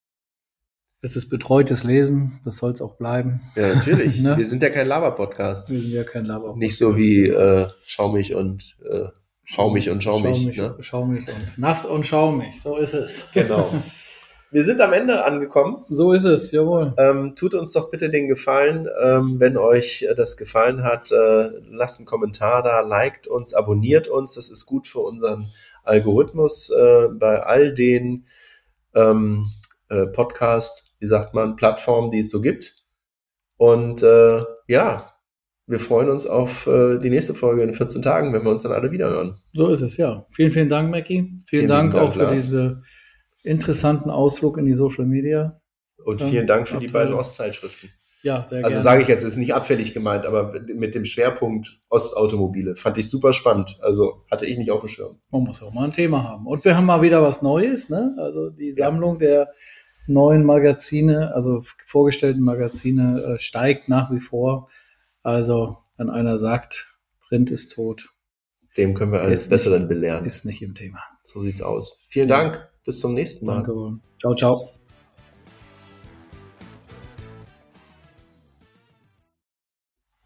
ist es betreutes Lesen. Das soll es auch bleiben. Ja, natürlich. Ne? Wir sind ja kein Laber-Podcast. Wir sind ja kein Laber. Nicht so wie äh, Schaumig und äh, Schaumig und Schaumig. Schaumig, ne? Schaumig und nass und schaumig. So ist es. Genau. Wir sind am Ende angekommen. So ist es, jawohl. Ähm, tut uns doch bitte den Gefallen, ähm, wenn euch äh, das gefallen hat, äh, lasst einen Kommentar da, liked uns, abonniert uns. Das ist gut für unseren Algorithmus äh, bei all den ähm, äh, Podcast, wie sagt man, Plattformen, die es so gibt. Und äh, ja, wir freuen uns auf äh, die nächste Folge in vierzehn Tagen, wenn wir uns dann alle wieder hören. So ist es, ja. Vielen, vielen Dank, Mackie. Vielen, Vielen Dank Dank, auch für Lars. diese interessanten Ausflug in die Social Media. Und Ähm, vielen Dank für die Abteilung. beiden Ostzeitschriften. Ja, sehr Also gerne. sage ich jetzt, ist nicht abfällig gemeint, aber mit dem Schwerpunkt Ostautomobile fand ich super spannend. Also hatte ich nicht auf dem Schirm. Man muss auch mal ein Thema haben. Und wir haben mal wieder was Neues, ne? Also die Sammlung ja. der neuen Magazine, also vorgestellten Magazine, äh, steigt nach wie vor. Also, wenn einer sagt, Print ist tot, Dem können wir als ist Besseren nicht, belehren. ist nicht im Thema. So sieht's aus. Vielen Ja. Dank. Bis zum nächsten Mal. Danke wohl. Ciao, ciao.